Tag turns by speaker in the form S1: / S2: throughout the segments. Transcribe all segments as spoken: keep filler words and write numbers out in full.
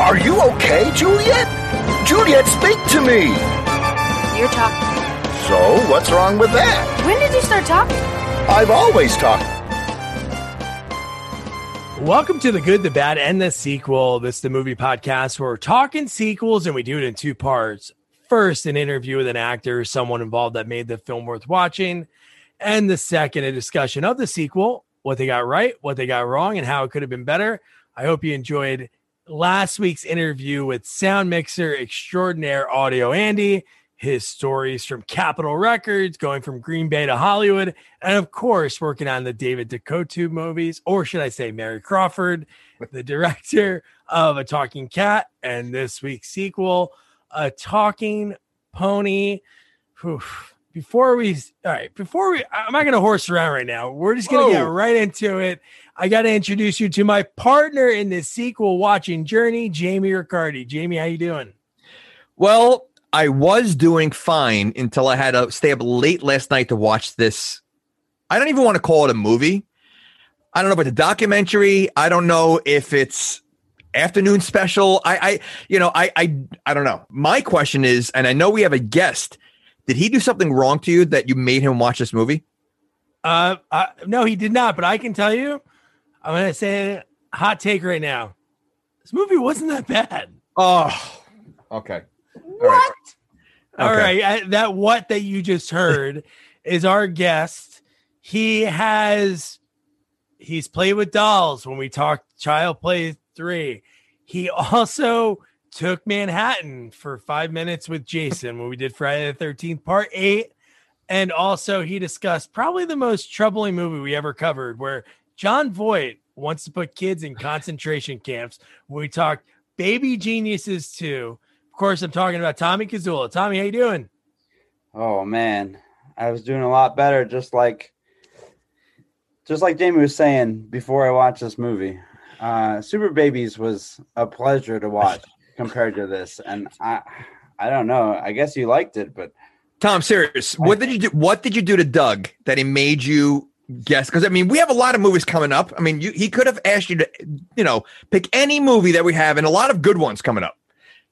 S1: Are you okay, Juliet? Juliet, speak to me.
S2: You're talking.
S1: So, what's wrong with that?
S2: When did you start talking?
S1: I've always talked.
S3: Welcome to The Good, the Bad, and the Sequel. This is the movie podcast where we're talking sequels, and we do it in two parts. First, an interview with an actor, someone involved that made the film worth watching. And the second, a discussion of the sequel, what they got right, what they got wrong, and how it could have been better. I hope you enjoyed last week's interview with sound mixer extraordinaire Audio Andy, his stories from Capitol Records, going from Green Bay to Hollywood, and of course, working on the David Duchovny movies, or should I say Mary Crawford, the director of A Talking Cat, and this week's sequel, A Talking Pony. Whew. Before we, all right, before we, I'm not going to horse around right now. We're just going to get right into it. I got to introduce you to my partner in this sequel watching journey, Jamie Riccardi. Jamie, how you doing?
S4: Well, I was doing fine until I had to stay up late last night to watch this. I don't even want to call it a movie. I don't know if it's a documentary. I don't know if it's afternoon special. I, I you know, I, I, I don't know. My question is, and I know we have a guest. Did he do something wrong to you that you made him watch this movie?
S3: Uh, uh no, he did not. But I can tell you, I'm going to say a hot take right now. This movie wasn't that bad.
S4: Oh, okay.
S3: What? All right. All okay. right. I, that what that you just heard is our guest. He has he's played with dolls when we talked Child Play three. He also took Manhattan for five minutes with Jason when we did Friday the thirteenth part eight. And also he discussed probably the most troubling movie we ever covered, where John Voight wants to put kids in concentration camps. When we talked Baby Geniuses two. Of course, I'm talking about Tommy Kazula. Tommy, how you doing?
S5: Oh man, I was doing a lot better. Just like, just like Jamie was saying before I watched this movie, uh, Super Babies was a pleasure to watch compared to this. And I, I don't know. I guess you liked it, but
S4: Tom, serious. What did you do? What did you do to Doug that he made you guess? Because I mean, we have a lot of movies coming up. I mean, you, he could have asked you to, you know, pick any movie that we have, and a lot of good ones coming up.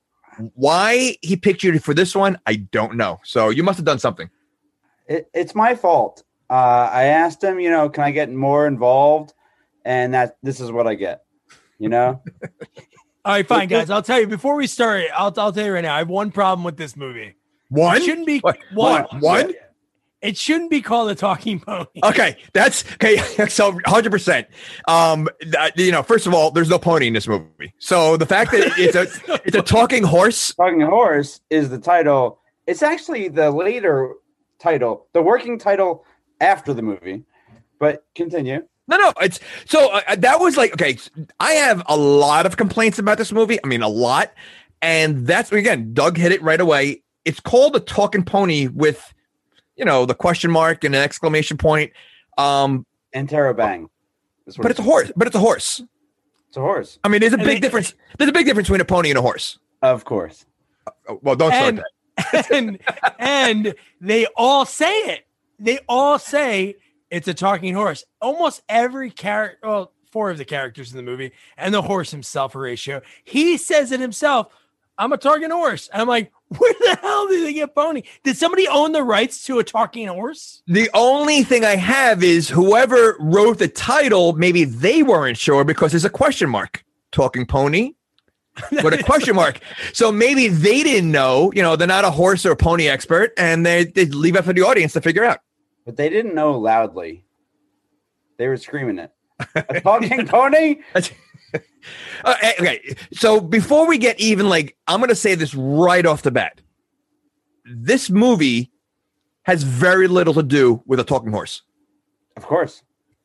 S4: Why he picked you for this one, I don't know. So you must have done something.
S5: It, it's my fault. Uh, I asked him, you know, can I get more involved? And that this is what I get, you know?
S3: All right, fine, guys. I'll tell you before we start, I'll, I'll tell you right now, I have one problem with this movie.
S4: One?
S3: It shouldn't be
S4: what?
S3: one.
S4: One? one?
S3: It shouldn't be called A Talking Pony.
S4: Okay, that's okay. So one hundred percent. Um, that, you know, first of all, there's no pony in this movie. So the fact that it's a it's a talking horse.
S5: Talking horse is the title. It's actually the later title, the working title after the movie. But continue.
S4: No, no. It's so uh, that was like okay. I have a lot of complaints about this movie. I mean, a lot, and that's again, Doug hit it right away. It's called A Talking Pony with, you know, the question mark and an exclamation point. Um,
S5: and Terabang.
S4: But it's a horse. But it's a horse.
S5: It's a horse.
S4: I mean, there's a
S3: and
S4: big
S3: it,
S4: difference. There's a big difference between a pony and a horse.
S5: Of course.
S4: Uh, well, don't start
S3: and,
S4: that.
S3: and, and they all say it. They all say it's a talking horse. Almost every character, well, four of the characters in the movie, and the horse himself, Horatio, he says it himself. I'm a talking horse. And I'm like, where the hell did they get pony? Did somebody own the rights to a talking horse?
S4: The only thing I have is whoever wrote the title, maybe they weren't sure because there's a question mark. Talking pony with a question mark. So maybe they didn't know, you know, they're not a horse or a pony expert, and they, they leave it for the audience to figure out.
S5: But they didn't know loudly. They were screaming it. A talking pony?
S4: Uh, okay, so before we get even, like, I'm going to say this right off the bat. This movie has very little to do with a talking horse.
S5: Of course.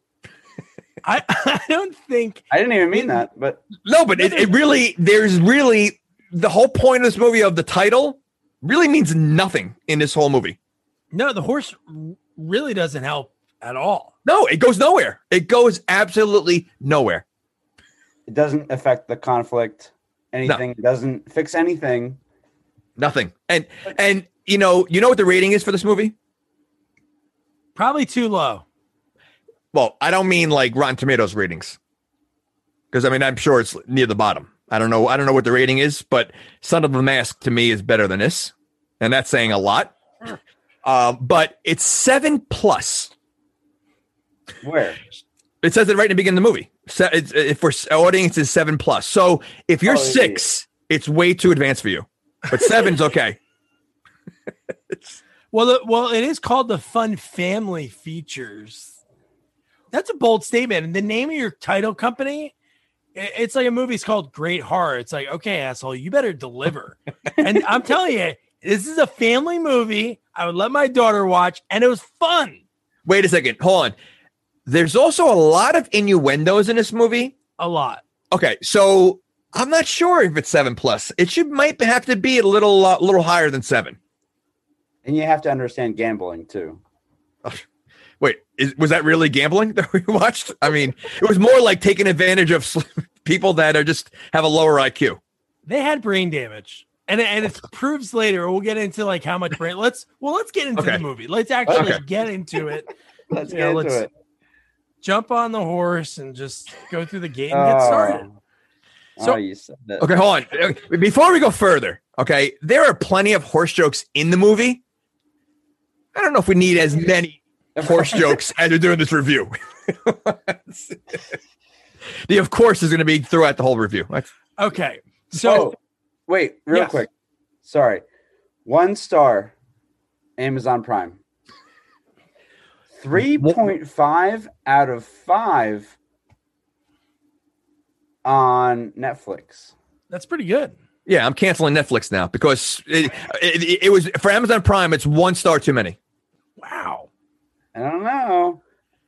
S3: I, I don't think...
S5: I didn't even mean that, but...
S4: No, but it, it really, there's really, the whole point of this movie, of the title, really means nothing in this whole movie.
S3: No, the horse really doesn't help at all.
S4: No, it goes nowhere. It goes absolutely nowhere.
S5: It doesn't affect the conflict, anything. No. It doesn't fix anything.
S4: Nothing. And, and you know, you know what the rating is for this movie?
S3: Probably too low.
S4: Well, I don't mean like Rotten Tomatoes ratings. Because, I mean, I'm sure it's near the bottom. I don't know. I don't know what the rating is, but Son of a Mask to me is better than this, and that's saying a lot. Uh, but it's seven plus.
S5: Where?
S4: It says it right in the beginning of the movie. So it's, if we're audience is seven plus. So if you're
S5: Oh,
S4: six, it's way too advanced for you. But seven's okay.
S3: Well, the, well, it is called the Fun Family Features. That's a bold statement. And the name of your title company, it, it's like a movie. It's called Great Horror. It's like, okay, asshole, you better deliver. And I'm telling you, this is a family movie. I would let my daughter watch, and it was fun.
S4: Wait a second. Hold on. There's also a lot of innuendos in this movie.
S3: A lot.
S4: Okay, so I'm not sure if it's seven plus. It should might have to be a little, uh, little higher than seven.
S5: And you have to understand gambling too.
S4: Wait, is, was that really gambling that we watched? I mean, it was more like taking advantage of people that are just have a lower I Q.
S3: They had brain damage, and and it proves later. We'll get into like how much brain. Let's well, let's get into
S4: Okay.
S3: the movie. Let's actually
S4: Okay.
S3: get into it.
S5: Let's
S3: You
S5: get
S3: know,
S5: into
S3: let's
S5: it.
S3: jump on the horse and just go through the gate and get started.
S5: Oh,
S3: So-
S5: oh, you said that.
S4: Okay, hold on. Uh, Before we go further, okay, there are plenty of horse jokes in the movie. I don't know if we need as many horse jokes as we're doing this review. The of course is going to be throughout the whole review. That's-
S3: Okay, so
S5: Oh, wait, real
S3: Yes.
S5: quick. Sorry. One star, Amazon Prime. three point five out of five on Netflix.
S3: that's pretty good.
S4: Yeah, I'm canceling Netflix now because it, it, it was for Amazon Prime. It's one star too many.
S3: Wow.
S5: I don't know.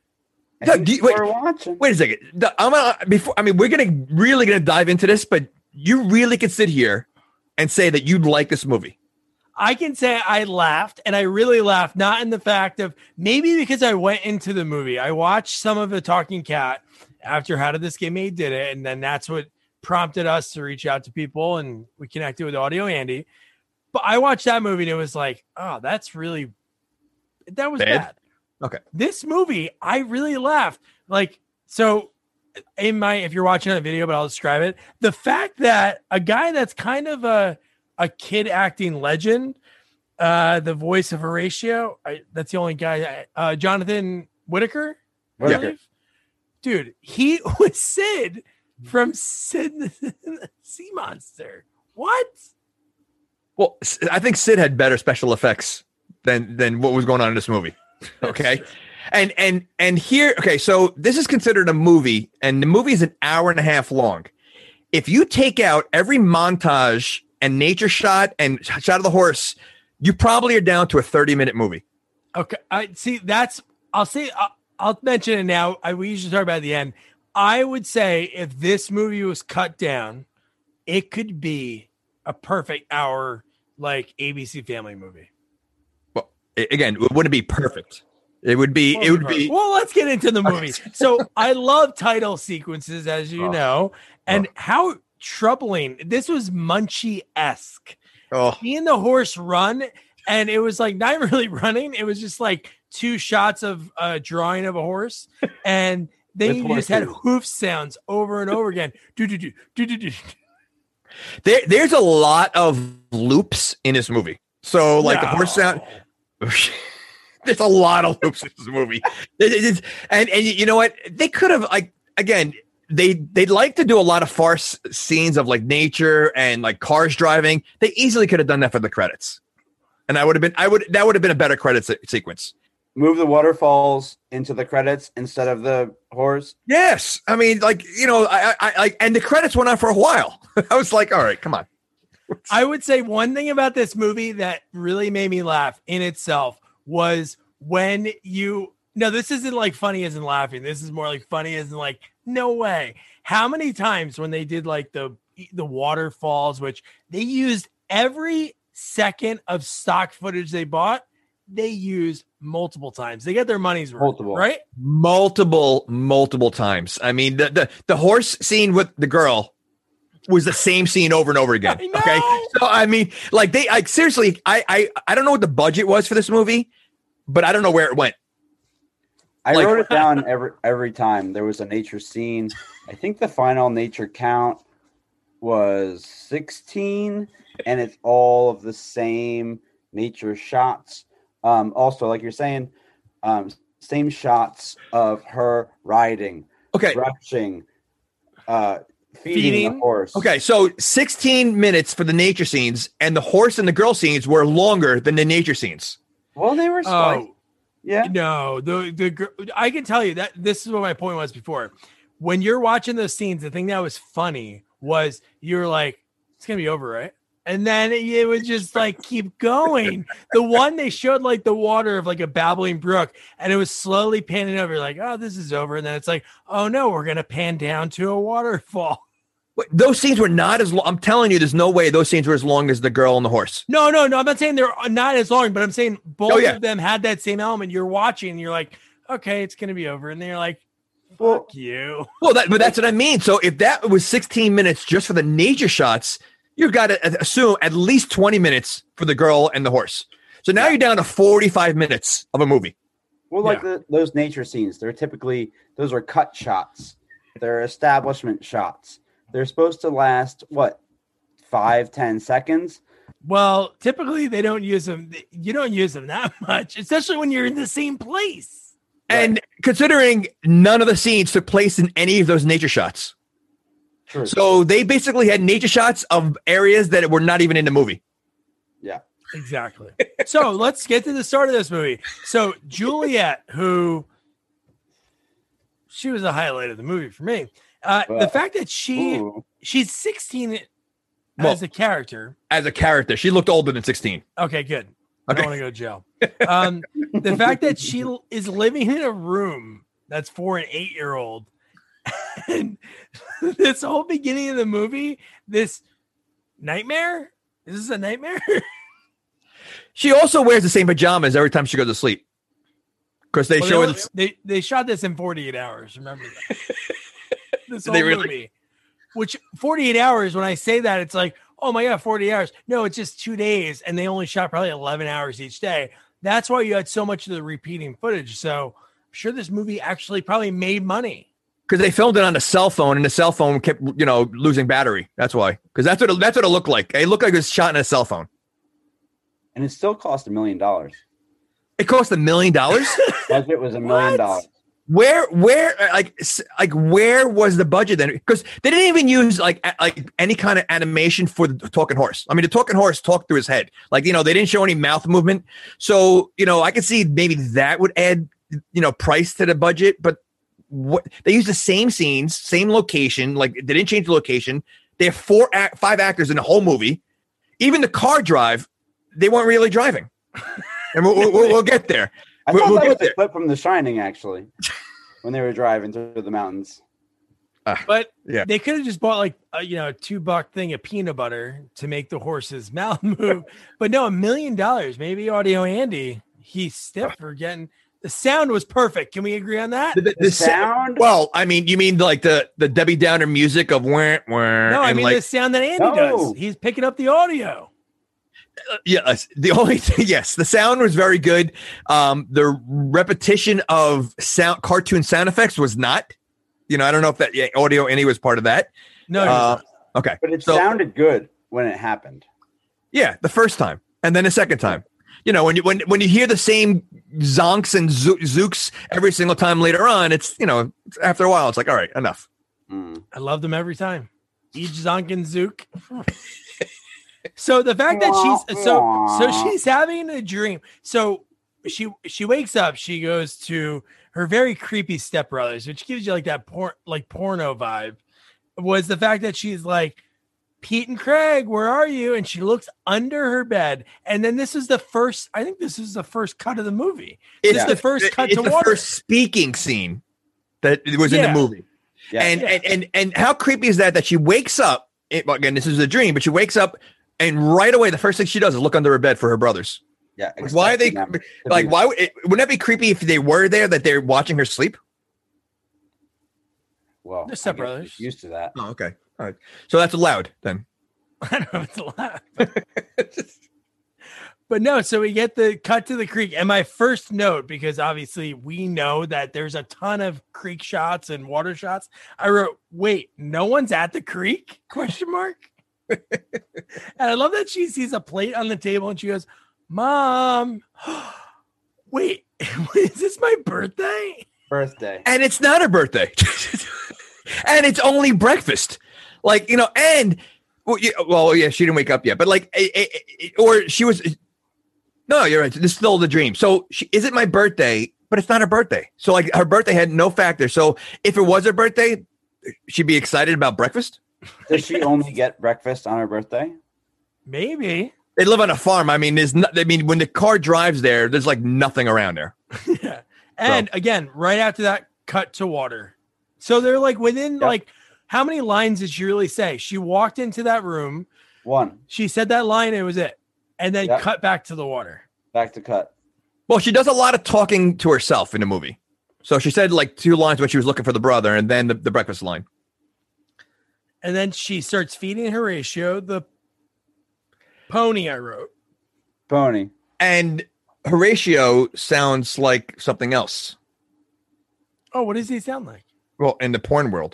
S5: I
S4: Doug,
S5: think
S4: do you-
S5: people
S4: wait,
S5: are watching.
S4: Wait a second. The- I'm gonna, before. I mean, we're gonna really gonna dive into this, but you really could sit here and say that you'd like this movie.
S3: I can say I laughed, and I really laughed, not in the fact of maybe because I went into the movie. I watched some of the Talking Cat after How Did This Get Made did it, and then that's what prompted us to reach out to people, and we connected with Audio Andy. But I watched that movie, and it was like, oh, that's really, that was
S4: Bad?
S3: bad.
S4: Okay.
S3: This movie, I really laughed. Like, so in my, if you're watching a video, but I'll describe it, the fact that a guy that's kind of a, a kid acting legend, uh, the voice of Horatio, I, that's the only guy, uh, Jonathan Whitaker, I
S5: Whittaker.
S3: believe. Dude, he was Sid from Sid the Sea Monster. What?
S4: Well, S- I think Sid had better special effects than than what was going on in this movie. Okay. And and and here, okay, so this is considered a movie, and the movie is an hour and a half long. If you take out every montage and nature shot and shot of the horse, you probably are down to a thirty minute movie.
S3: Okay, I see. That's I'll say I'll, I'll mention it now. I we usually talk about it at the end. I would say if this movie was cut down, it could be a perfect hour like A B C Family movie.
S4: Well, a- again, it wouldn't be perfect. It would be. It would be.
S3: Well, let's get into the movie. So I love title sequences, as you
S4: Oh.
S3: know, and
S4: Oh.
S3: how troubling. This was Munchie-esque.
S4: Oh,
S3: Seeing the horse run, and it was like not really running. It was just like two shots of a drawing of a horse, and then
S5: With
S3: you just had
S5: horses.
S3: hoof sounds over and over again. Do do do do do do.
S4: there, there's a lot of loops in this movie. So, like the horse sound. There's a lot of loops in this movie. It- it- it's- and and you know what? They could have like again. They they'd like to do a lot of farce scenes of like nature and like cars driving. They easily could have done that for the credits, and I would have been I would that would have been a better credit se- sequence.
S5: Move the waterfalls into the credits instead of the horse.
S4: Yes, I mean like you know I I, I and the credits went on for a while. I was like, all right, come on.
S3: I would say one thing about this movie that really made me laugh in itself was when you no, this isn't like funny as in laughing. This is more like funny as in like, no way. How many times when they did like the the waterfalls, which they used every second of stock footage they bought, they used multiple times. They get their money's worth,
S5: Multiple.
S3: right?
S4: Multiple multiple times. I mean the the the horse scene with the girl was the same scene over and over again.
S3: I know.
S4: Okay. So I mean, like they like seriously, I I I don't know what the budget was for this movie, but I don't know where it went.
S5: I
S4: Like-
S5: wrote it down every every time there was a nature scene. I think the final nature count was sixteen, and it's all of the same nature shots. Um, also, like you're saying, um, same shots of her riding,
S4: Okay.
S5: rushing, uh, feeding,
S3: Feeding.
S5: the horse.
S4: Okay, so sixteen minutes for the nature scenes, and the horse and the girl scenes were longer than the nature scenes.
S5: Well, they were spliced.
S3: Oh,
S5: Yeah.
S3: no. The the gr- I can tell you that this is what my point was before. When you're watching those scenes, the thing that was funny was you're like, it's gonna be over, right? And then it, it would just like keep going. The one they showed like the water of like a babbling brook, and it was slowly panning over. Like, oh, this is over. And then it's like, oh no, we're gonna pan down to a waterfall.
S4: Wait, those scenes were not as long. I'm telling you, there's no way those scenes were as long as the girl and the horse.
S3: No, no, no. I'm not saying they're not as long, but I'm saying both
S4: Oh, yeah.
S3: of them had that same element. You're watching, and you're like, okay, it's gonna be over, and then you're like, fuck
S5: Well-
S3: you.
S4: Well, that, but that's what I mean. So if that was sixteen minutes just for the nature shots, you've got to assume at least twenty minutes for the girl and the horse. So now you're down to forty-five minutes of a movie.
S5: Well, like
S3: Yeah.
S5: the, those nature scenes, they're typically those are cut shots. They're establishment shots. They're supposed to last what five, ten seconds.
S3: Well, typically they don't use them. You don't use them that much, especially when you're in the same place.
S4: And considering none of the scenes took place in any of those nature shots.
S5: True.
S4: So they basically had nature shots of areas that were not even in the movie.
S5: Yeah.
S3: Exactly. So let's get to the start of this movie. So Juliet, who she was a highlight of the movie for me. Uh, the
S5: Well,
S3: fact that she
S5: Ooh.
S3: she's sixteen
S4: Well-
S3: as a character.
S4: As a character, she looked older than sixteen.
S3: Okay, good. I
S4: Okay.
S3: don't want to go to jail. Um, the fact that she l- is living in a room that's for an eight-year-old, and this whole beginning of the movie, this nightmare. Is this a nightmare?
S4: She also wears the same pajamas every time she goes to sleep. Because they
S3: Well,
S4: show
S3: they,
S4: it.
S3: they they shot this in forty-eight hours. Remember that? This
S4: Did
S3: whole
S4: they really?
S3: movie, which forty-eight hours. When I say that, it's like, oh my god, forty hours. No, it's just two days, and they only shot probably eleven hours each day. That's why you had so much of the repeating footage. So I'm sure this movie actually probably made money.
S4: Because they filmed it on a cell phone, and the cell phone kept, you know, losing battery. That's why. Because that's what it, that's what it looked like. It looked like it was shot in a cell phone.
S5: And it still cost a million dollars.
S4: It cost a million dollars.
S5: Budget was a million
S3: What?
S5: dollars.
S4: Where, where, like, s- like, where was the budget then? Because they didn't even use like, a- like any kind of animation for the talking horse. I mean, the talking horse talked through his head. Like, you know, they didn't show any mouth movement. So, you know, I could see maybe that would add, you know, price to the budget. But what they used the same scenes, same location. Like, they didn't change the location. They have four, act, five actors in the whole movie. Even the car drive, they weren't really driving. And we'll, we'll, we'll get there.
S5: I
S4: We'll-
S5: thought
S4: we'll
S5: that
S4: get
S5: was
S4: there.
S5: a clip from The Shining, actually, when they were driving through the mountains.
S3: But
S4: Yeah.
S3: they could have just bought like a, you know, a two buck thing of peanut butter to make the horse's mouth move. But no, a million dollars. Maybe Audio Andy, he's stiff for getting the sound was perfect. Can we agree on that?
S4: The, the-
S5: The
S4: the sa-
S5: sound?
S4: Well, I mean, you mean like the the Debbie Downer music of where where
S3: No, I
S4: and
S3: mean
S4: like
S3: the sound that Andy
S5: No.
S3: does. He's picking up the audio.
S4: yes, the only thing, yes, the sound was very good. Um, the repetition of sound cartoon sound effects was not. You know, I don't know if that yeah, Audio Andy was part of that.
S3: No,
S4: Uh, okay,
S5: But it
S4: So-
S5: sounded good when it happened.
S4: yeah, the first time and then the second time. You know, when you when when you hear the same zonks and zo- zooks every single time later on, it's you know after a while it's like all right, enough.
S5: Mm.
S3: I love them every time. Each Zonkin Zook. So the fact that she's so so she's having a dream. So she she wakes up, she goes to her very creepy stepbrothers, which gives you like that por- like porno vibe. Was the fact that she's like, Pete and Craig, where are you? And she looks under her bed. And then this is the first, I think this is the first cut of the movie. This is the first cut
S4: it's
S3: to
S4: the
S3: water.
S4: first speaking scene that was in
S3: Yeah.
S4: the movie.
S5: Yeah.
S4: And,
S3: Yeah.
S4: and and and how creepy is that? That she wakes up. It, well, again, this is a dream, but she wakes up and right away the first thing she does is look under her bed for her brothers.
S5: yeah.
S4: Like, why are they
S5: expecting them to
S4: like?
S5: be-
S4: Why would it, wouldn't that be creepy if they were there that they're watching her sleep?
S5: Well,
S3: They're
S5: I guess
S3: stepbrothers.
S5: she's used to that.
S4: Oh, okay, all right. So that's allowed then.
S3: I don't know if it's allowed. But no, so we get the cut to the creek. And my first note, because obviously we know that there's a ton of creek shots and water shots. I wrote, wait, no one's at the creek? Question mark. And I love that she sees a plate on the table and she goes, Mom, wait, is this my birthday?
S5: Birthday.
S4: And it's not her birthday. And it's only breakfast. Like, you know, and well, yeah, well, yeah, she didn't wake up yet, but like, eh, eh, eh, or she was, no, you're right. This is still the dream. So she, is it my birthday? But it's not her birthday. So like her birthday had no factor. So if it was her birthday, she'd be excited about breakfast.
S5: Does she only get breakfast on her birthday?
S3: Maybe.
S4: They live on a farm. I mean, there's not, I mean, when the car drives there, there's like nothing around there.
S3: Yeah. And so, again, right after that, cut to water. So they're like within yep. like, how many lines did she really say? She walked into that room.
S5: One.
S3: She said that line and it was it. And then
S5: yep.
S3: cut back to the water.
S5: Back to cut.
S4: Well, she does a lot of talking to herself in the movie. So she said like two lines when she was looking for the brother and then the, the breakfast line.
S3: And then she starts feeding Horatio the pony I wrote.
S5: Pony.
S4: And Horatio sounds like something else.
S3: Oh, what does he sound like?
S4: Well, in the porn world.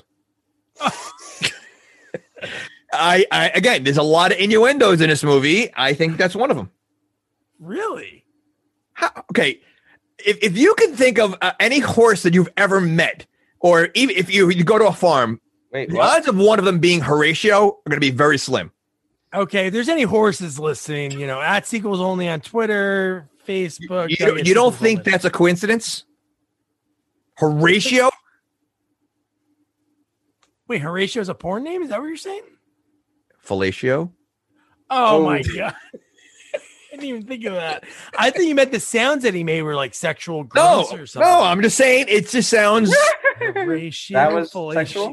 S4: I, I again, there's a lot of innuendos in this movie. I think that's one of them.
S3: Really?
S4: How, okay. If if you can think of uh, any horse that you've ever met, or even if you, you go to a farm,
S5: Wait,
S4: the
S5: what?
S4: odds of one of them being Horatio are going to be very slim.
S3: Okay, if there's any horses listening, you know, at Sequels Only on Twitter, Facebook.
S4: You, you, you don't think
S3: only.
S4: That's a coincidence? Horatio?
S3: Wait, Horatio's a porn name? Is that what you're saying?
S4: Fellatio?
S3: Oh,
S5: Oh.
S3: my God. I didn't even think of that. I think you meant the sounds that he made were like sexual
S4: No,
S3: grunts or something.
S4: no, I'm just saying it just sounds.
S3: Horatio,
S5: That was
S3: fellatio.
S5: sexual?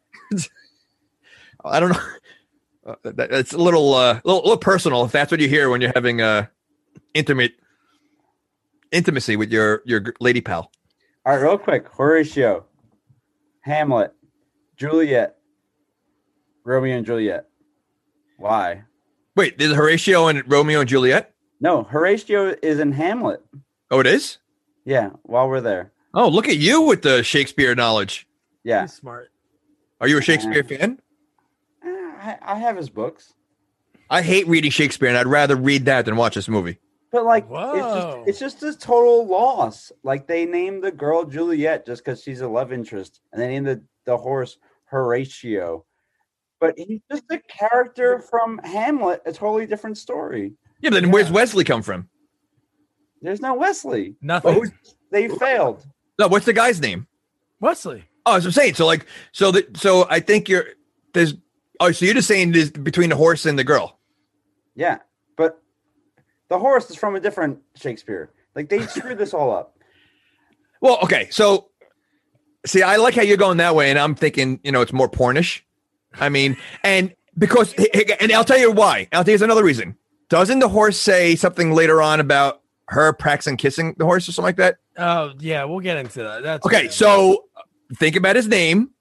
S4: I don't know. Uh, that, that's a little, uh, little, little personal if that's what you hear when you're having uh, intimate intimacy with your your lady pal.
S5: All right, real quick. Horatio, Hamlet, Juliet, Romeo and Juliet. Why?
S4: Wait, there's Horatio and Romeo and Juliet?
S5: No, Horatio is in Hamlet.
S4: Oh, it is?
S5: Yeah, while we're there.
S4: Oh, look at you with the Shakespeare knowledge.
S5: Yeah.
S3: He's smart.
S4: Are you a Shakespeare fan?
S5: Eh, I, I have his books.
S4: I hate reading Shakespeare, and I'd rather read that than watch this movie.
S5: But like,
S3: Whoa.
S5: it's just it's just a total loss. Like they named the girl Juliet just because she's a love interest, and they named the, the horse Horatio. But he's just a character from Hamlet, a totally different story.
S4: Yeah, but then
S3: Yeah.
S4: where's Wesley come from?
S5: There's no Wesley.
S3: Nothing.
S4: Oh, who's-
S5: They failed.
S4: No, what's the guy's name?
S3: Wesley.
S4: Oh, as I'm saying, so like, so that, so I think you're there's. Oh, so you're just saying there's between the horse and the girl.
S5: Yeah, but the horse is from a different Shakespeare. Like they screwed this all up.
S4: Well, okay, so see, I like how you're going that way, and I'm thinking, you know, it's more pornish. I mean, and because, and I'll tell you why. I'll tell you another reason. Doesn't the horse say something later on about her practicing kissing the horse or something like that?
S3: Oh, yeah, we'll get into that. That's
S4: Okay,
S3: okay.
S4: so think about his name.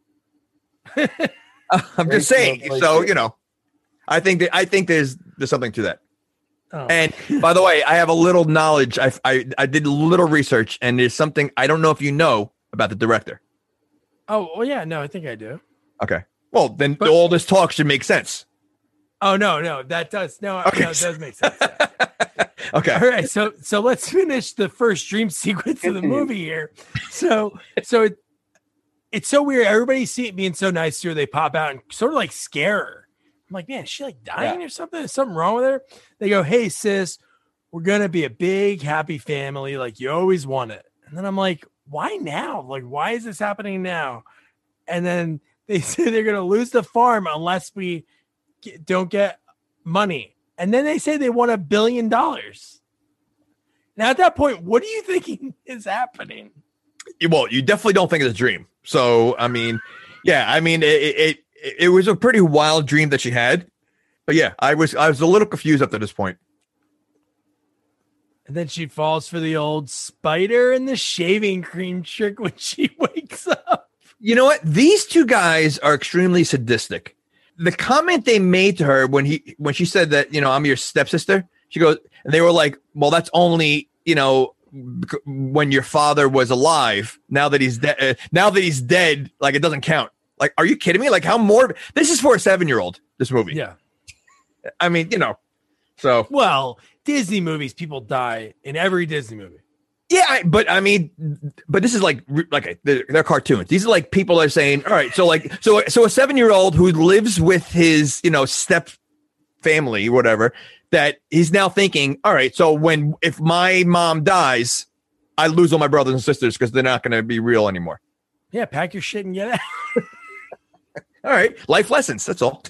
S4: Uh, I'm just saying. So you know, I think that I think there's there's something to that.
S3: Oh.
S4: And by the way, I have a little knowledge. I, I I did a little research, and there's something I don't know if you know about the director.
S3: Oh, well, yeah, no, I think I do.
S4: Okay. Well, then
S3: But-
S4: all this talk should make sense.
S3: Oh, no, no, that does. No,
S4: Okay.
S3: no it does make sense. Yeah.
S4: Okay.
S3: All right, so so let's finish the first dream sequence of the
S5: Continue.
S3: movie here. So so it, it's so weird. Everybody see it being so nice to her. They pop out and sort of like scare her. I'm like, man, is she like dying or something? Is something wrong with her? They go, hey, sis, we're gonna be a big happy family like you always wanted. And then I'm like, why now? Like, why is this happening now? And then they say they're gonna lose the farm unless we get, don't get money. And then they say they want a billion dollars. Now, at that point, what are you thinking is happening?
S4: Well, you definitely don't think it's a dream. So, I mean, yeah, I mean, it, it it it was a pretty wild dream that she had. But yeah, I was I was a little confused up to this point.
S3: And then she falls for the old spider and the shaving cream trick when she wakes up.
S4: You know what? These two guys are extremely sadistic. The comment they made to her when he when she said that, you know, I'm your stepsister, She goes, and they were like, well, that's only, you know, when your father was alive. Now that he's dead, uh, now that he's dead, like it doesn't count. Like, are you kidding me? Like, how morbid? This is for a seven-year-old. This movie.
S3: Yeah.
S4: I mean, you know. So
S3: well, Disney movies, people die in every Disney movie.
S4: Yeah, I, but I mean, but this is like like they're, they're cartoons. These are like people are saying, all right, so like so so a seven-year-old who lives with his, you know, step family, whatever, that he's now thinking, all right, so when if my mom dies, I lose all my brothers and sisters because they're not going to be real anymore.
S3: Yeah, pack your shit and get out.
S4: All right, life lessons. That's all.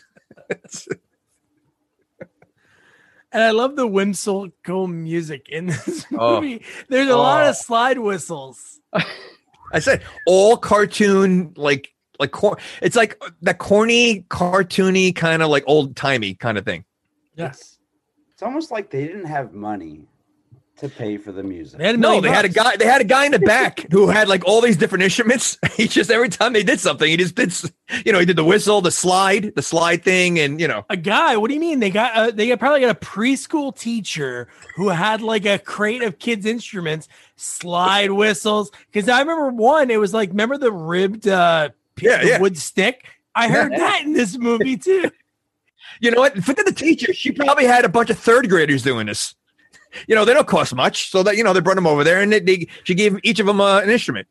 S3: And I love the whimsical music in this
S4: Oh.
S3: movie. There's a
S4: Oh.
S3: lot of slide whistles.
S4: I said all cartoon, like like cor- it's like that corny, cartoony kind of like old timey kind of thing.
S3: Yes.
S5: It's almost like they didn't have money to pay for the music.
S3: They had a
S4: No,
S3: million
S4: they had a
S3: bucks.
S4: guy. They had a guy in the back who had like all these different instruments. He just every time they did something, he just did, s- you know, he did the whistle, the slide, the slide thing, and you know,
S3: A guy? What do you mean? They got uh, they got, probably got a preschool teacher who had like a crate of kids' instruments, slide whistles. Because I remember one. It was like, remember the ribbed uh, piece
S4: Yeah,
S3: of
S4: yeah.
S3: wood stick? I heard
S5: Yeah.
S3: that in this movie too.
S4: you know what? Forget the teacher. She probably had a bunch of third graders doing this. You know, they don't cost much, so that you know they brought them over there, and they, they she gave each of them uh, an instrument.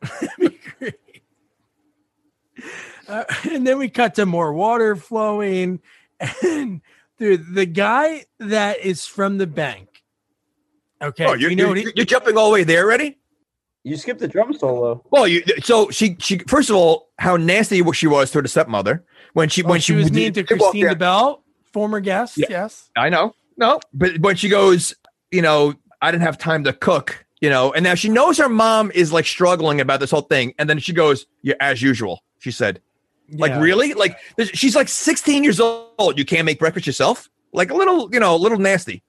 S3: Uh, and then we cut to more water flowing, and dude, the guy that is from the bank. Okay,
S4: Oh, you're,
S3: you know
S4: you're,
S3: what he,
S4: you're jumping all the way there already?
S5: You skipped the drum solo.
S4: Well, you so she she first of all, how nasty she was to the stepmother when she
S3: oh,
S4: when
S3: she
S4: she,
S3: was mean to
S4: they walked
S3: Christine
S4: out.
S3: DeBelle, former guest.
S4: Yeah.
S3: Yes.
S4: I know. No, but when she goes, you know, I didn't have time to cook, you know, and now she knows her mom is like struggling about this whole thing. And then she goes, yeah, as usual, she said, like,
S3: Yeah.
S4: really? Like, there's- she's like sixteen years old. You can't make breakfast yourself? Like a little, you know, a little nasty.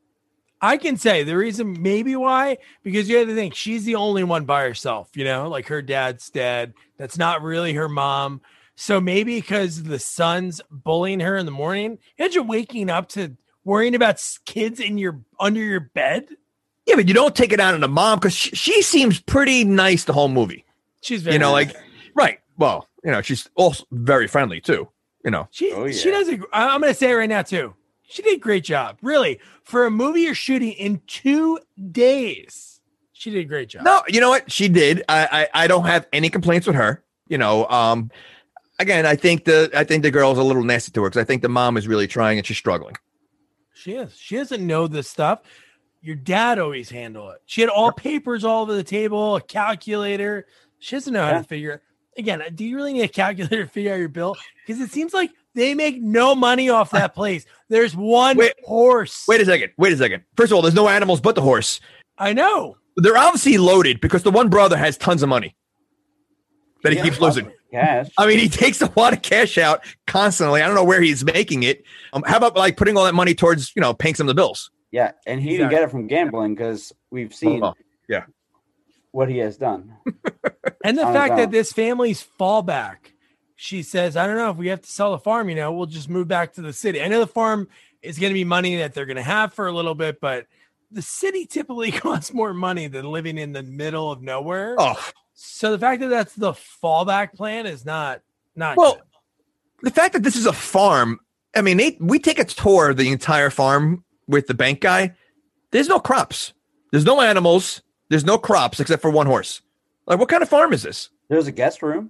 S3: I can say the reason maybe why, because you have to think she's the only one by herself, you know, like her dad's dead. That's not really her mom. So maybe because the son's bullying her in the morning, imagine waking up to worrying about s- kids in your under your bed.
S4: Yeah, but you don't take it out on the mom because she, she seems pretty nice the whole movie.
S3: She's very
S4: You know,
S3: nice.
S4: like, right. Well, you know, she's also very friendly too, you know.
S3: She
S5: Oh,
S3: she
S5: yeah.
S3: does a, I- I'm going to say it right now too. She did a great job. Really, for a movie you're shooting in two days, she did a great job.
S4: No, you know what? She did. I, I I don't have any complaints with her. You know, um, again, I think the I think the girl's a little nasty to her because I think the mom is really trying and she's struggling.
S3: She is. She doesn't know this stuff. Your dad always handle it. She had all papers all over the table, a calculator. She doesn't know how
S5: Yeah.
S3: to figure it. Again, do you really need a calculator to figure out your bill? Because it seems like they make no money off that place. There's one
S4: Wait-
S3: horse.
S4: Wait a second. Wait a second. First of all, there's no animals but the horse.
S3: I know.
S4: They're obviously loaded because the one brother has tons of money that he
S5: Yeah,
S4: keeps losing.
S5: Cash.
S4: I mean, he takes a lot of cash out constantly. I don't know where he's making it. Um, how about like putting all that money towards, you know, paying some of the bills?
S5: Yeah, and he didn't get it from gambling because we've seen
S4: Oh, yeah.
S5: what he has done.
S3: And the
S5: On his
S3: fact that
S5: own.
S3: this family's fallback, she says, I don't know if we have to sell the farm, you know, we'll just move back to the city. I know the farm is going to be money that they're going to have for a little bit, but the city typically costs more money than living in the middle of nowhere.
S4: Oh,
S3: So the fact that that's the fallback plan is not, not
S4: well,
S3: good.
S4: the fact that this is a farm, I mean, they, we take a tour of the entire farm with the bank guy. There's no crops. There's no animals. There's no crops except for one horse. Like, what kind of farm is this?
S5: There's a guest room,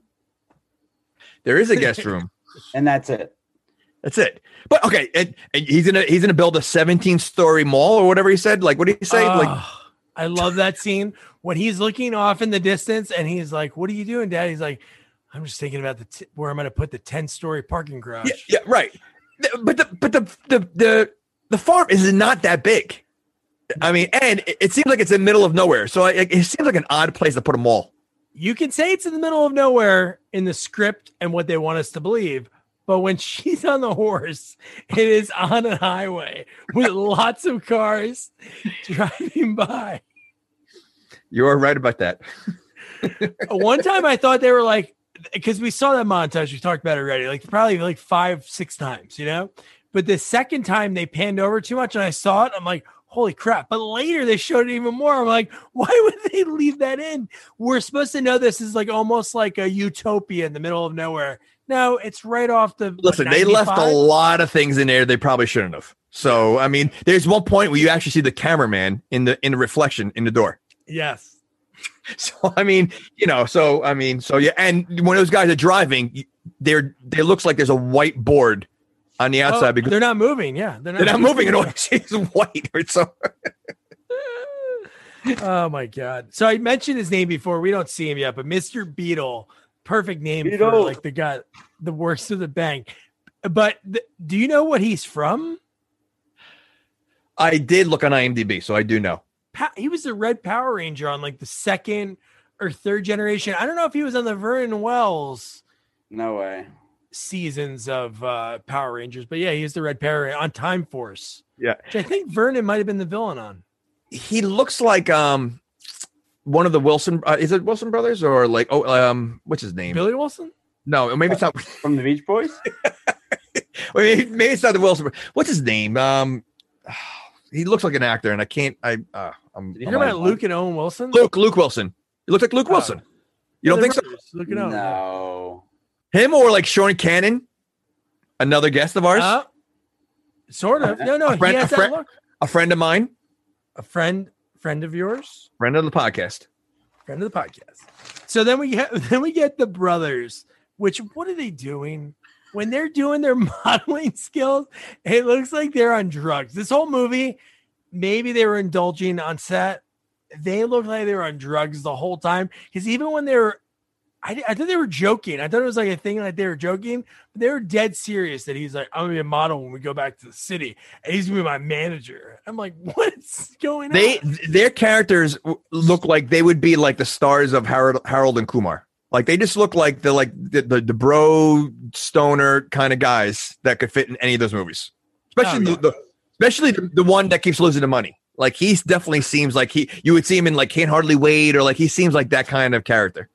S4: There is a guest room.
S5: and that's it.
S4: That's it. But okay, and, and he's gonna he's gonna build a seventeen story mall or whatever he said. Like, what did he say? like,
S3: Oh, I love that scene when he's looking off in the distance and he's like, what are you doing, Dad? He's like, I'm just thinking about the t- where I'm going to put the ten story parking garage.
S4: yeah, yeah, right. The- But the but the the the the farm is not that big. I mean, and it, it seems like it's in the middle of nowhere. So it, it seems like an odd place to put a mall.
S3: You can say it's in the middle of nowhere in the script and what they want us to believe. But when she's on the horse, it is on a highway with lots of cars driving by.
S4: You are right about that.
S3: One time I thought they were like, because we saw that montage, we talked about it already, like probably like five, six times, you know? But the second time they panned over too much and I saw it, I'm like, holy crap. But later they showed it even more. I'm like, why would they leave that in? We're supposed to know this is like almost like a utopia in the middle of nowhere. No, it's right off the.
S4: Listen,
S3: what,
S4: they left a
S3: ninety-five?
S4: lot of things in there they probably shouldn't have. So, I mean, there's one point where you actually see the cameraman in the in the reflection in the door.
S3: Yes.
S4: So, I mean, you know, so, I mean, so, yeah. And when those guys are driving, they're, they looks like there's a white board on the outside.
S3: Oh,
S4: because
S3: they're not moving. Yeah. They're not,
S4: they're not moving at all. It's white or so.
S3: Oh, my God. So I mentioned his name before. We don't see him yet, but Mister Beetle, perfect name
S5: Beetle.
S3: for like the guy, the worst of the bank. But th- do you know what he's from?
S4: I did look on IMDb, so I do know.
S3: Pa- he was the Red Power Ranger on like the second or third generation. I don't know if he was on the Vernon Wells
S5: No way.
S3: seasons of uh, Power Rangers, but yeah, he was the Red Power Ranger on Time Force.
S4: Yeah.
S3: Which I think Vernon might have been the villain on.
S4: He looks like um one of the Wilson. Uh, is it Wilson brothers or like oh um what's his name?
S3: Billy Wilson?
S4: No, maybe it's not.
S5: From the Beach Boys?
S4: maybe, maybe it's not the Wilson. What's his name? Um, he looks like an actor, and I can't. I uh, I'm.
S5: Did he
S3: You
S4: I'm
S3: know
S5: come
S3: about
S5: on.
S3: Luke and Owen Wilson?
S4: Luke Luke Wilson. He looks like Luke
S3: Oh.
S4: Wilson. You don't
S3: They're
S4: think so?
S3: brothers. Luke and Owen.
S5: No.
S4: Him or like Sean Cannon, another guest of ours,
S3: Uh, sort of. No, no.
S4: A friend-
S3: he has
S4: a
S3: that
S4: friend-
S3: look.
S4: a friend of mine,
S3: A friend, friend of yours,
S4: friend of the podcast.
S3: friend of the podcast. So then we get then we get the brothers. Which what are they doing when they're doing their modeling skills? It looks like they're on drugs. This whole movie, maybe they were indulging on set. They looked like they were on drugs the whole time. Because even when they were, I, I thought they were joking. I thought it was like a thing like they were joking, but they were dead serious that he's like, I'm gonna be a model when we go back to the city, and he's gonna be my manager. I'm like, what's going
S4: They
S3: on?
S4: their characters w- look like they would be like the stars of Harold Harold and Kumar. Like they just look like the like the the, the bro stoner kind of guys that could fit in any of those movies, especially
S3: Oh, yeah.
S4: the, the especially the, the one that keeps losing the money. Like he definitely seems like he you would see him in like Can't Hardly Wait or like he seems like that kind of character.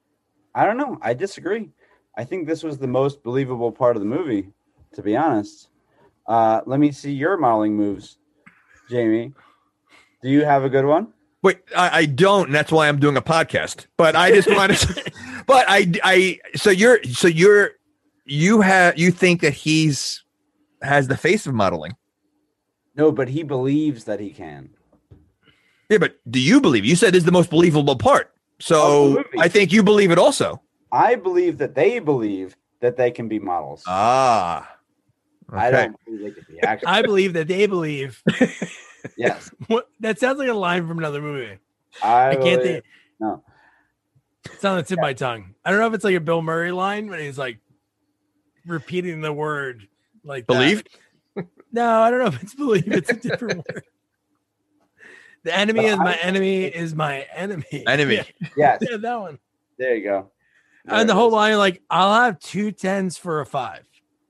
S5: I don't know. I disagree. I think this was the most believable part of the movie, to be honest. Uh, let me see your modeling moves, Jamie. Do you have a good one?
S4: Wait, I, I don't, and that's why I'm doing a podcast. But I just want to. But I, I. So you're, so you're, you have, you think that he's has the face of modeling?
S5: No, but he believes that he can.
S4: Yeah, but do you believe? You said this is the most believable part.
S5: Of the
S4: So
S5: movie.
S4: I think you believe it also.
S5: I believe that they believe that they can be models.
S4: Ah,
S5: I
S4: okay.
S5: don't believe they can be actors.
S3: I believe that they believe.
S5: yes.
S3: What that sounds like a line from another movie.
S5: I,
S3: I can't
S5: believe-
S3: think.
S5: No.
S3: It's on the tip of my tongue. I don't know if it's like a Bill Murray line when he's like repeating the word like that.
S4: Believe?
S3: No, I don't know if it's believe. It's a different word. The enemy
S5: But
S3: is my
S5: I-
S3: enemy is my enemy.
S4: Enemy.
S3: Yeah,
S5: Yes.
S3: yeah, that one.
S5: There you go. There
S3: And the
S5: it
S3: whole
S5: is.
S3: line, like, I'll have two tens for a five.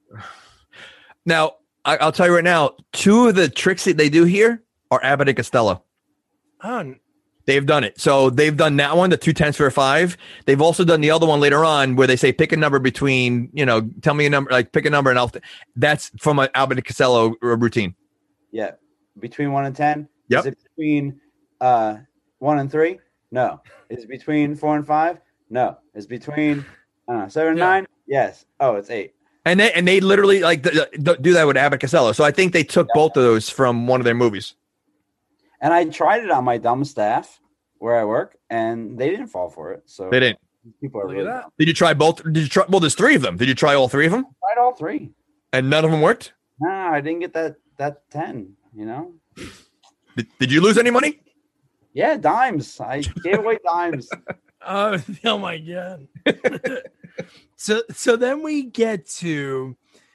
S4: Now I, I'll tell you right now. Two of the tricks that they do here are Abbott and Costello.
S3: Oh,
S4: They've done it. So they've done that one, the two tenths for a five. They've also done the other one later on where they say pick a number between, you know, tell me a number, like pick a number and I'll. That's from an Abbott and Costello routine.
S5: Yeah. Between one and ten?
S4: Yep.
S5: Is it between uh, one and three? No. Is it between four and five? No. Is it between I don't know, seven and
S3: Yeah.
S5: nine? Yes. Oh, it's eight.
S4: And they and they literally like th- th- do that with Abbott and Costello. So I think they took both of those from one of their movies.
S5: And I tried it on my dumb staff where I work, and they didn't fall for it. So
S4: They didn't.
S5: people are
S3: look
S5: really
S3: at that.
S5: dumb.
S4: Did you try both? Did you try? Well, there's three of them. Did you try all three of them?
S5: I tried all three.
S4: And none of them worked.
S5: Nah, I didn't get that that ten. You know?
S4: Did, did you lose any money?
S5: Yeah, dimes. I gave away dimes.
S3: Oh, oh my god. so so then we get to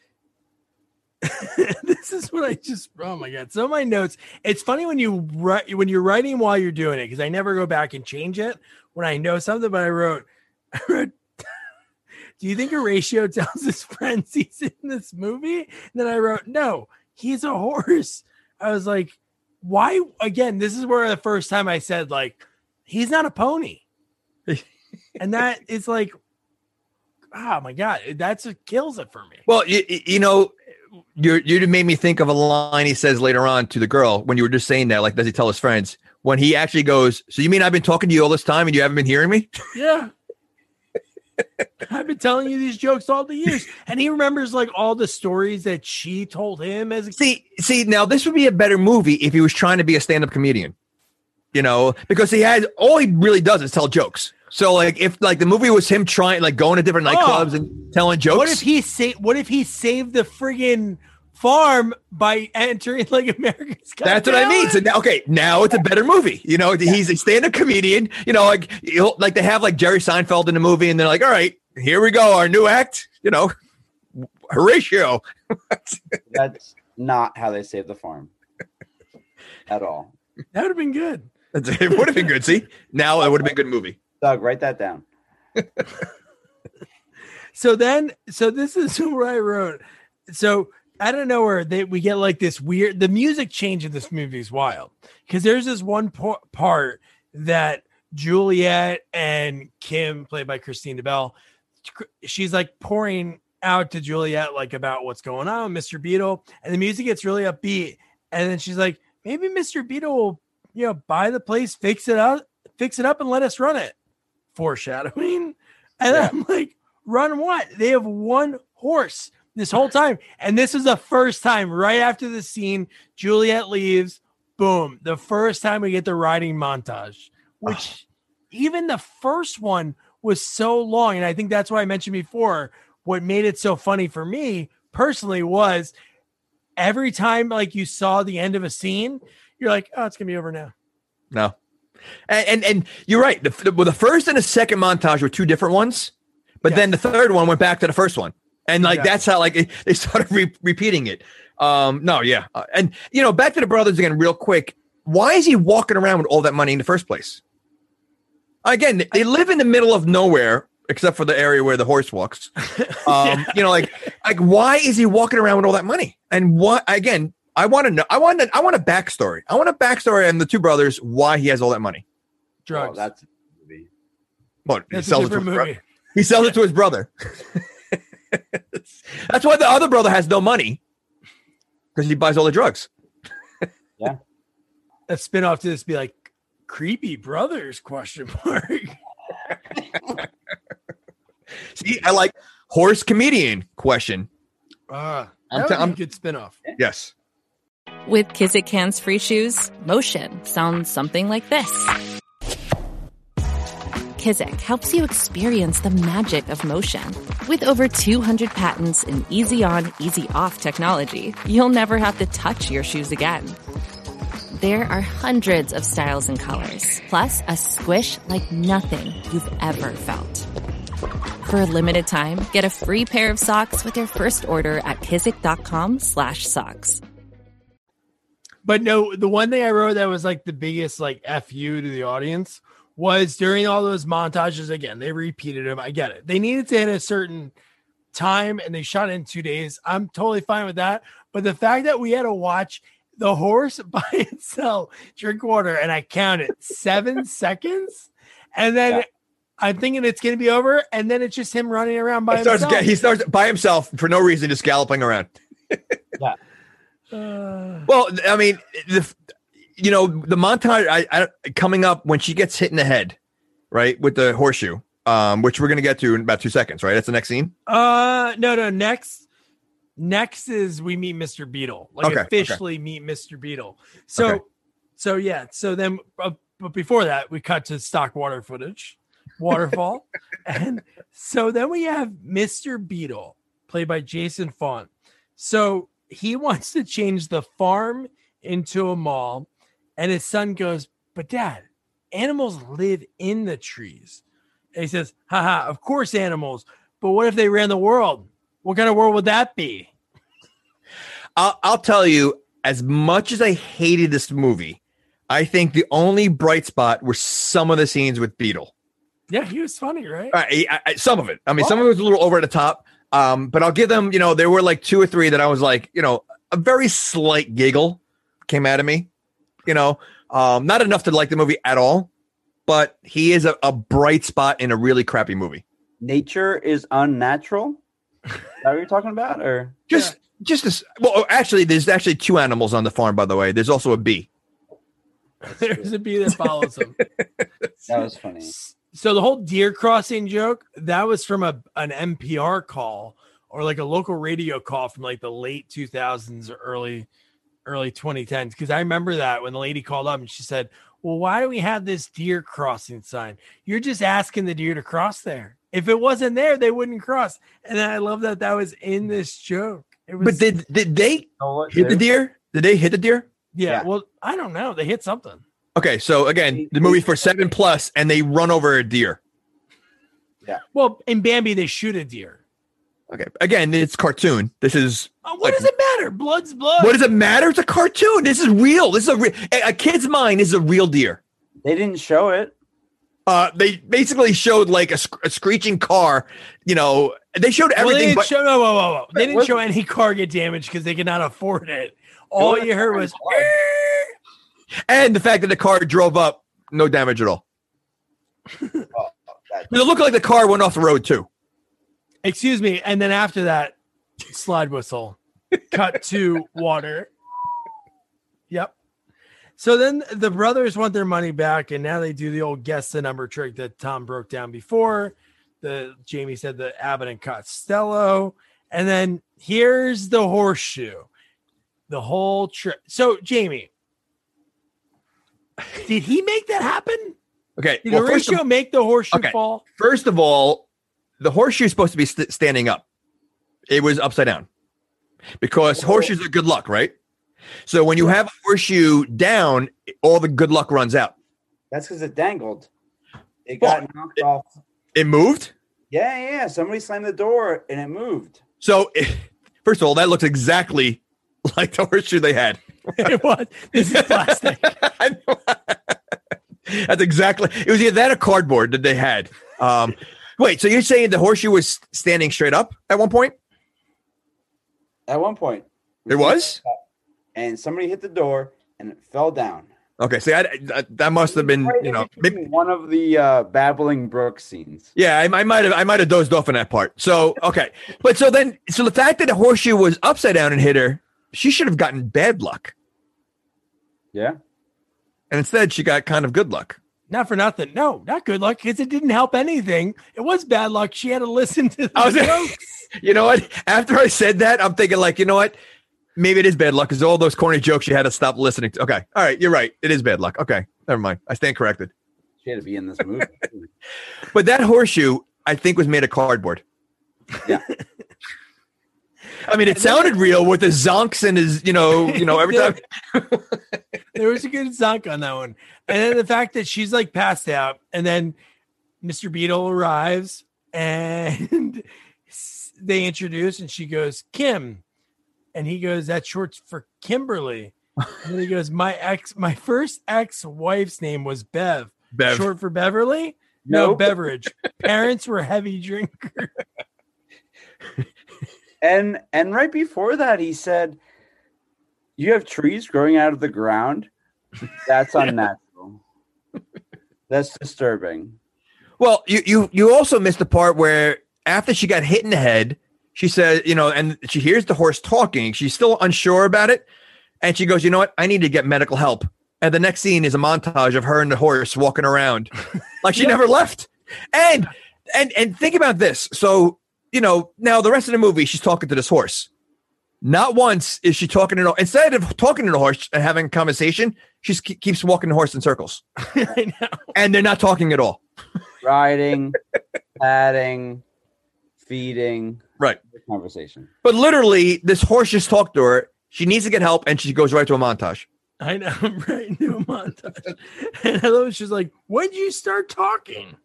S3: this is what I just oh my god. So my notes. It's funny when you write when you're writing while you're doing it because I never go back and change it when I know something. But I wrote, I wrote. Do you think Horatio tells his friends he's in this movie? And then I wrote, no, he's a horse. I was like, why? Again, this is where the first time I said like, he's not a pony. And that is like, oh my god, that's what kills it for me.
S4: Well, you, you know, you you made me think of a line he says later on to the girl when you were just saying that. Like, does he tell his friends when he actually goes? So you mean I've been talking to you all this time and you haven't been hearing me?
S3: Yeah. I've been telling you these jokes all the years, and he remembers like all the stories that she told him as a
S4: see. See, now this would be a better movie if he was trying to be a stand-up comedian, you know, because he has all he really does is tell jokes. So like if like the movie was him trying like going to different nightclubs oh, and telling jokes.
S3: What if he sa- What if he saved the friggin' farm by entering like America's Got
S4: That's
S3: Talent?
S4: what I mean. So now, okay, now it's a better movie. You know, he's a stand-up comedian. You know, like he'll, like they have like Jerry Seinfeld in the movie, and they're like, "All right, here we go, our new act." You know, Horatio.
S5: That's not how they save the farm at all.
S3: That would have been good.
S4: It would have been good. See, now it would have been a good movie.
S5: Doug, write that down.
S3: So then, so this is where I wrote. So out of nowhere, they we get like this weird. The music change in this movie is wild because there's this one po- part that Juliet and Kim, played by Christina Bell, she's like pouring out to Juliet like about what's going on, Mister Beadle, and the music gets really upbeat. And then she's like, maybe Mister Beadle will, you know, buy the place, fix it up, fix it up, and let us run it. Foreshadowing. And yeah. I'm like, run what? They have one horse this whole time. And this is the first time right after the scene, Juliet leaves. Boom. The first time we get the riding montage, which even the first one was so long. And I think that's why I mentioned before, what made it so funny for me personally was every time like you saw the end of a scene, you're like, oh, it's going to be over now.
S4: No. And, and and you're right. The, the, well, the first and the second montage were two different ones, but yes. then the third one went back to the first one, and like yeah. that's how like it, they started re- repeating it. Um, no, yeah, uh, and you know, back to the brothers again, real quick. Why is he walking around with all that money in the first place? Again, they, they live in the middle of nowhere, except for the area where the horse walks. Um, yeah. You know, like like why is he walking around with all that money? And what again? I want to know. I want to. I want a backstory. I want a backstory on the two brothers. Why he has all that money?
S3: Drugs.
S5: Oh, that's a movie.
S4: What?
S3: That's
S4: he sells
S3: a different
S4: it to
S3: movie.
S4: His he sells it to his brother. That's why the other brother has no money, because he buys all the drugs.
S5: Yeah.
S3: A spinoff to this be like creepy brothers? Question mark.
S4: See, I like horse comedian question.
S3: Ah, uh,
S4: I'm
S3: that
S4: t-
S3: would
S4: I'm,
S3: be a good spinoff.
S4: Yes.
S2: With Kizik Hands Free Shoes, motion sounds something like this. Kizik helps you experience the magic of motion. With over two hundred patents and easy-on, easy-off technology, you'll never have to touch your shoes again. There are hundreds of styles and colors, plus a squish like nothing you've ever felt. For a limited time, get a free pair of socks with your first order at kizik.com slash socks.
S3: But no, the one thing I wrote that was like the biggest like F you to the audience was during all those montages. Again, they repeated them. I get it. They needed to hit a certain time and they shot it in two days. I'm totally fine with that. But the fact that we had to watch the horse by itself drink water, and I counted seven seconds, and then yeah. I'm thinking it's going to be over, and then it's just him running around by
S4: he starts,
S3: himself.
S4: He starts by himself for no reason, just galloping around.
S5: Yeah.
S3: Uh,
S4: well, I mean, the you know the montage I, I, coming up when she gets hit in the head, right, with the horseshoe, um, which we're going to get to in about two seconds, right? That's the next scene.
S3: Uh, no, no. Next, next is we meet Mister Beadle, like
S4: okay,
S3: officially
S4: okay.
S3: meet Mister Beadle. So,
S4: okay.
S3: so yeah. So then, uh, but before that, we cut to stock water footage, waterfall, and so then we have Mister Beadle, played by Jason Faunt. So he wants to change the farm into a mall, and his son goes, "But Dad, animals live in the trees." And he says, "Haha, of course animals, but what if they ran the world? What kind of world would that be?"
S4: I'll, I'll tell you, as much as I hated this movie, I think the only bright spot were some of the scenes with Beadle.
S3: Yeah, he was funny, right?
S4: I, I, I, some of it. I mean,
S3: oh.
S4: some of it was a little over the top. Um, but I'll give them, you know, there were like two or three that I was like, you know, a very slight giggle came out of me, you know, um, not enough to like the movie at all, but he is a, a bright spot in a really crappy movie.
S5: Nature is unnatural. Is that what you're talking about? Or
S4: just, Just as well. Actually, there's actually two animals on the farm. By the way, there's also a bee.
S3: There's a bee that follows him.
S5: That was funny.
S3: So the whole deer crossing joke, that was from a an N P R call or like a local radio call from like the late two thousands or early early twenty tens. Because I remember that when the lady called up and she said, well, why do we have this deer crossing sign? You're just asking the deer to cross there. If it wasn't there, they wouldn't cross. And I love that that was in this joke. It was,
S4: But did did they
S5: Oh,
S4: hit the deer? Did they hit the deer?
S3: yeah,
S5: yeah.
S3: well, I don't know. They hit something.
S4: Okay, so again, the movie for seven plus, and they run over a deer.
S3: Well, in Bambi, they shoot a deer.
S4: Okay, again, it's cartoon. This is
S3: Oh, what
S4: Like-
S3: does it matter? Blood's blood.
S4: what does it matter? It's a cartoon. This is real. This is a re- a a kid's mind is a real deer.
S5: They didn't show it.
S4: Uh, they basically showed like a, sc- a screeching car. You know, they showed
S3: Well, they
S4: everything.
S3: didn't
S4: but
S3: show, no, whoa, whoa, whoa. They didn't
S5: What-
S3: show any car get damaged because they could not afford it. All
S5: wasn't
S3: you heard
S5: covered in
S3: was,
S5: blood.
S3: "Eh."
S4: and the fact that the car drove up, no damage at all.
S5: Oh, that,
S4: But it looked like the car went off the road too.
S3: excuse me. And then after that, slide whistle, cut to water. Yep. So then the brothers want their money back, and now they do the old guess the number trick that Tom broke down before. The Jamie said the Abbott and Costello, and then here's the horseshoe. The whole trip. So Jamie, did he make that happen?
S4: Okay,
S3: Did
S4: well, first,
S3: Horatio
S4: of,
S3: make the horseshoe
S4: Okay.
S3: fall?
S4: first of all, the horseshoe is supposed to be st- standing up. It was upside down because horseshoes are good luck, right? So when you have a horseshoe down, all the good luck runs out.
S5: that's because it dangled. It got knocked off.
S4: It moved.
S5: Yeah, yeah, yeah. Somebody slammed the door and it moved.
S4: So, first of all, that looks exactly like the horseshoe they had.
S3: It was. This is plastic.
S4: I know. That's exactly. It was either that or cardboard that they had. Um, wait, so you're saying the horseshoe was standing straight up at one point?
S5: At one point,
S4: It was?
S5: and somebody hit the door and it fell down.
S4: Okay, see, I, I, that must have been,
S5: Right
S4: you know,
S5: in between
S4: maybe,
S5: one of the uh, babbling brook scenes.
S4: yeah, I, I might have, I might have dozed off in that part. So, okay, but so then, so the fact that the horseshoe was upside down and hit her, she should have gotten bad luck,
S5: Yeah.
S4: and instead she got kind of good luck.
S3: Not for nothing. No, not good luck because it didn't help anything. It was bad luck. She had to listen to the
S4: I was-
S3: jokes.
S4: You know what? After I said that, I'm thinking like, you know what? Maybe it is bad luck because all those corny jokes you had to stop listening to. Okay, all right, you're right. It is bad luck. Okay, never mind. I stand corrected.
S5: She had to be in this movie.
S4: But that horseshoe, I think, was made of cardboard.
S5: Yeah.
S4: I mean, it sounded real with the zonks and his, you know, you know, every time.
S3: There was a good zonk on that one. And then the fact that she's like passed out, and then Mister Beetle arrives and they introduce, and she goes, Kim. And he goes, that's short for Kimberly. And then he goes, my ex, my first ex-wife's name was Bev.
S4: Bev.
S3: Short for Beverly? No,
S5: Nope.
S3: beverage. Parents were heavy drinkers.
S5: And and right before that, he said, "You have trees growing out of the ground. That's unnatural. That's disturbing."
S4: Well, you you you also missed the part where after she got hit in the head, she said, you know, and she hears the horse talking. She's still unsure about it, and she goes, "You know what? I need to get medical help." And the next scene is a montage of her and the horse walking around like she
S3: Yeah.
S4: never left. And and and think about this. So, you know, now the rest of the movie, she's talking to this horse. Not once is she talking to the instead of talking to the horse and having a conversation, she just ke- keeps walking the horse in circles,
S3: I know.
S4: and they're not talking at all.
S5: Riding, patting, feeding,
S4: Right.
S5: conversation.
S4: But literally, this horse just talked to her. She needs to get help, and she goes right to a montage.
S3: I know, right into a montage. And I love it. She's like, when did you start talking?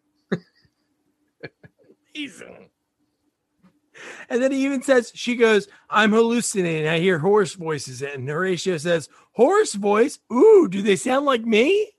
S3: Amazing. And then he even says, she goes, I'm hallucinating. I hear horse voices. And Horatio says, horse voice? Ooh, do they sound like me?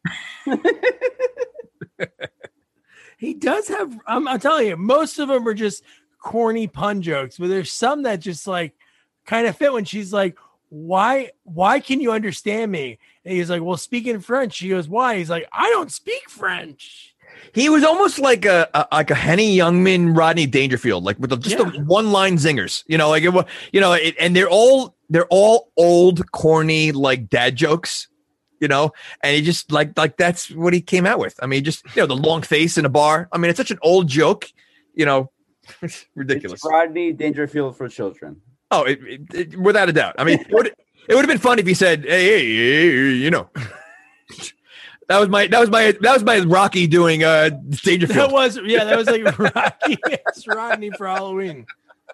S3: He does have, I'm, I'm telling you, most of them are just corny pun jokes, but there's some that just like kind of fit when she's like, why, why can you understand me? And he's like, well, speaking French. She goes, why? He's like, I don't speak French.
S4: He was almost like a, a like a Henny Youngman, Rodney Dangerfield, like with the, just
S3: Yeah.
S4: the one line zingers. You know, like it, wa- you know, it, and they're all they're all old, corny, like dad jokes. You know, and he just like like that's what he came out with. I mean, just you know, the long face in a bar. I mean, it's such an old joke. You know, it's ridiculous.
S5: It's Rodney Dangerfield for children.
S4: Oh, it, it, it, without a doubt. I mean, it would it would have been fun if he said, "Hey, hey, hey, you know." That was my that was my that was my Rocky doing uh Dangerfield.
S3: That was yeah, that was like Rocky. It's Rodney for Halloween.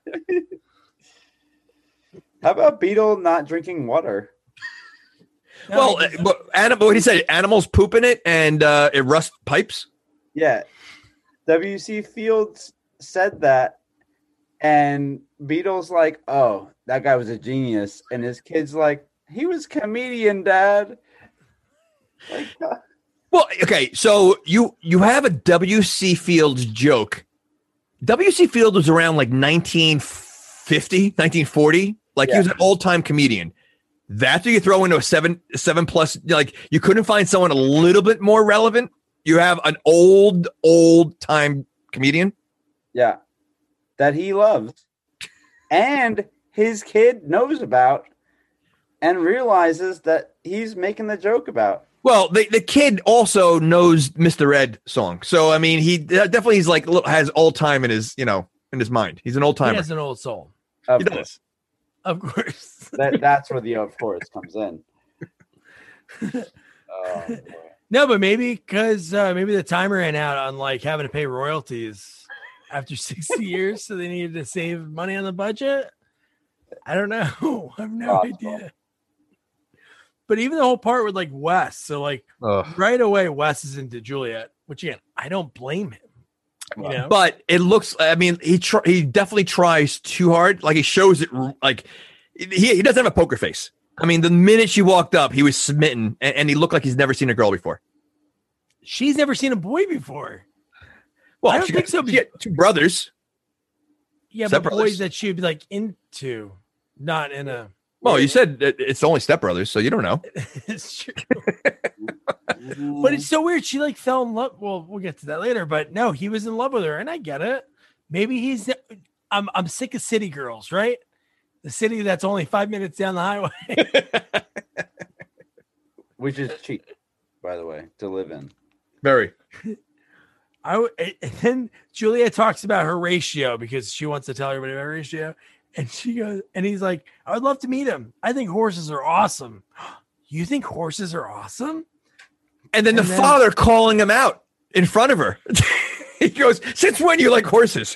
S5: How about Beetle not drinking water?
S4: Well, uh, but animal. What he said, animals poop in it and uh, it rusts pipes.
S5: Yeah. W C Fields said that, and Beetle's like, oh, that guy was a genius. And his kid's like, he was comedian, Dad. Like, uh,
S4: Well, okay, so you you have a W C Fields joke. W C Fields was around like nineteen fifty, nineteen forty. Like
S5: Yeah.
S4: he was an old time comedian. That's what you throw into a seven seven plus. Like you couldn't find someone a little bit more relevant. You have an old old time comedian.
S5: yeah. That he loves. And his kid knows about and realizes that he's making the joke about.
S4: Well, the, the kid also knows Mister Ed song. So I mean, he definitely he's like a little- has old time in his, you know, in his mind. He's an old
S3: He
S4: timer.
S3: has an old soul.
S5: Of
S4: He
S5: course.
S4: does.
S3: Of course.
S5: That, that's where the of course comes in. Oh, boy.
S3: No, but maybe because uh, maybe the timer ran out on like having to pay royalties after sixty years, so they needed to save money on the budget. I don't know. I have no
S5: Possible.
S3: idea. But even the whole part with like Wes, so like
S4: Ugh.
S3: right away, Wes is into Juliet, which again, I don't blame him. You know,
S4: But it looks. I mean, he tr- he definitely tries too hard. Like he shows it. Like he he doesn't have a poker face. I mean, the minute she walked up, he was smitten, and, and he looked like he's never seen a girl before.
S3: she's never seen a boy before.
S4: Well,
S3: I don't
S4: she
S3: think
S4: got,
S3: so,
S4: She had two brothers.
S3: Yeah, but
S4: Step
S3: boys
S4: brothers.
S3: that she'd be like into, not in a.
S4: Well, you said it- it's only stepbrothers, so you don't know.
S3: It's true. But it's so weird. She like fell in love. Well, we'll get to that later. But no, he was in love with her, and I get it. Maybe he's. I'm I'm sick of city girls, right? The city that's only five minutes down the highway.
S5: Which is cheap, by the way, to live in.
S4: Very.
S3: I w- and then Julia talks about her ratio because she wants to tell everybody about her ratio, and she goes, and he's like, "I would love to meet him. I think horses are awesome." You think horses are awesome?
S4: And then
S3: And
S4: the
S3: then-
S4: father calling him out in front of her. He goes, "Since when you like horses?"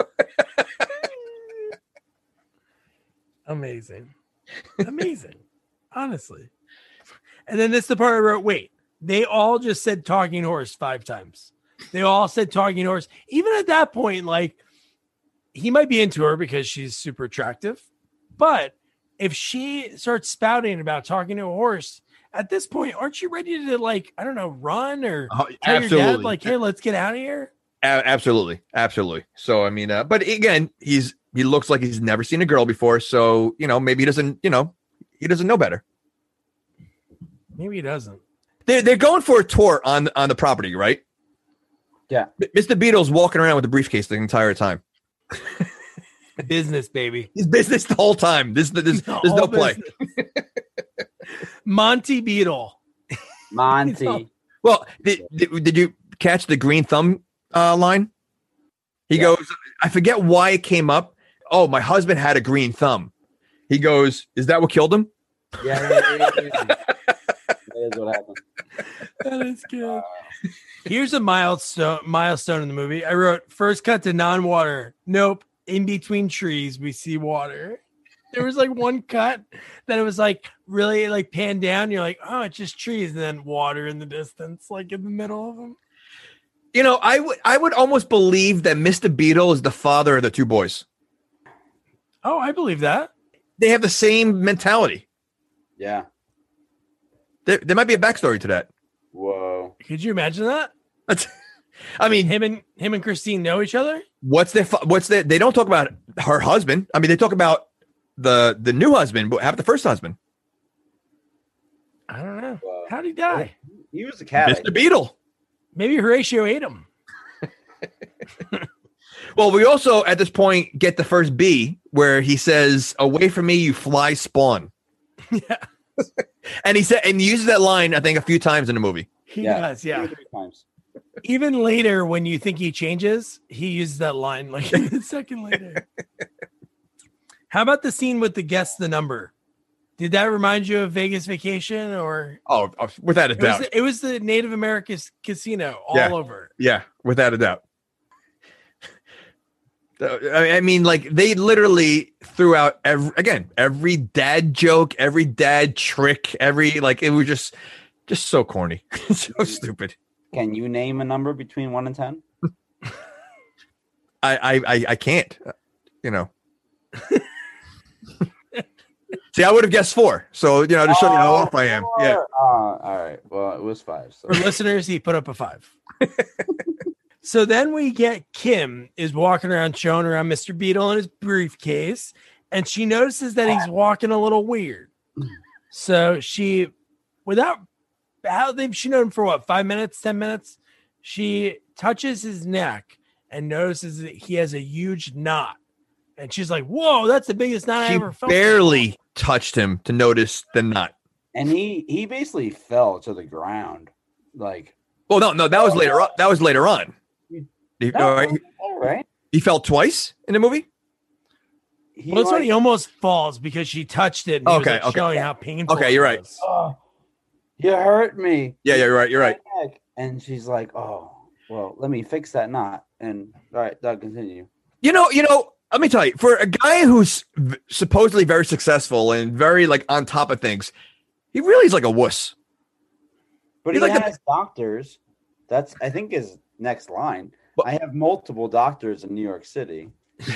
S3: Amazing. Amazing. Honestly. And then this is the part I wrote, wait, they all just said talking horse five times. They all said talking horse. Even at that point, like he might be into her because she's super attractive. But if she starts spouting about talking to a horse, at this point, aren't you ready to like, I don't know, run or
S4: Oh,
S3: tell your dad
S4: absolutely.
S3: like, hey, let's get out of here?
S4: A- absolutely, absolutely. So I mean, uh, but again, he's he looks like he's never seen a girl before. So you know, maybe he doesn't. You know, he doesn't know better.
S3: Maybe he doesn't.
S4: They're they're going for a tour on on the property, right?
S5: Yeah.
S4: Mister Beatles walking around with a briefcase the entire time.
S3: Business, baby.
S4: He's business the whole time. This there's, there's no
S3: All
S4: play.
S3: business. Monty Beetle.
S5: Monty.
S4: Well, did, did, did you catch the green thumb uh, line? He
S5: Yeah.
S4: goes, I forget why it came up. Oh, my husband had a green thumb. He goes, is that what killed him?
S5: Yeah, yeah, yeah, yeah, yeah. That is what happened.
S3: That is good. Here's a milestone milestone in the movie. I wrote first cut to non-water. Nope. In between trees, we see water. There was like one cut that it was like really like panned down. You're like, oh, it's just trees, and then water in the distance, like in the middle of them.
S4: You know, I would I would almost believe that Mister Beetle is the father of the two boys.
S3: Oh, I believe that.
S4: They have the same mentality.
S5: Yeah.
S4: There, there might be a backstory to that.
S5: Whoa.
S3: Could you imagine that?
S4: That's, I mean,
S3: Him and him and Christine know each other.
S4: what's their fa- what's their? They don't talk about her husband. I mean, they talk about the the new husband, but have the first husband,
S3: I don't know.
S5: Wow.
S3: How'd he die?
S5: He was a cat.
S4: Mister Beetle.
S3: Maybe Horatio ate him.
S4: Well, we also at this point get the first B where he says, "Away from me, you fly spawn."
S3: Yeah.
S4: And he said, and he uses that line, I think, a few times in the movie.
S3: He
S5: Yeah.
S3: does, yeah.
S5: Three times.
S3: Even later, when you think he changes, he uses that line like a second later. How about the scene with the guess the number? Did that remind you of Vegas Vacation, or
S4: Oh, without a
S3: it
S4: doubt.
S3: was, it was the Native American casino all
S4: Yeah.
S3: over?
S4: Yeah, without a doubt. I mean, like they literally threw out every, again every dad joke, every dad trick, every like it was just just so corny, so stupid.
S5: Can you name a number between one and ten?
S4: I I I, I can't, you know. See, I would have guessed four, so you know to show you how off I am.
S5: Four.
S4: Yeah.
S5: Uh, all right. Well, it was five. So.
S3: For listeners, he put up a five. So then we get Kim is walking around showing around Mister Beetle in his briefcase, and she notices that he's walking a little weird. So she, without how they've she known him for what, five minutes, ten minutes, she touches his neck and notices that he has a huge knot. And she's like, "Whoa, that's the biggest knot I
S4: She
S3: ever felt."
S4: barely touched him to notice the knot.
S5: And he he basically fell to the ground. Like,
S4: Well, no, no, that was later on. That was later on. He,
S5: no,
S4: all right,
S5: all right.
S4: he fell twice in the movie.
S5: He,
S3: Well, it's when
S5: like,
S3: he almost falls because she touched it. And he was,
S4: Okay,
S3: like,
S4: okay.
S3: showing how painful.
S4: Okay,
S3: it
S4: you're right.
S3: was.
S5: oh, you hurt me.
S4: Yeah, yeah, you're right. You're right.
S5: And she's like, "Oh, well, let me fix that knot." And all right, Doug, continue.
S4: You know, you know. Let me tell you, for a guy who's v- supposedly very successful and very like on top of things, he really is like a wuss.
S5: But
S4: He's
S5: he
S4: like the-
S5: has doctors. That's I think his next line.
S4: But-
S5: I have multiple doctors in New York City.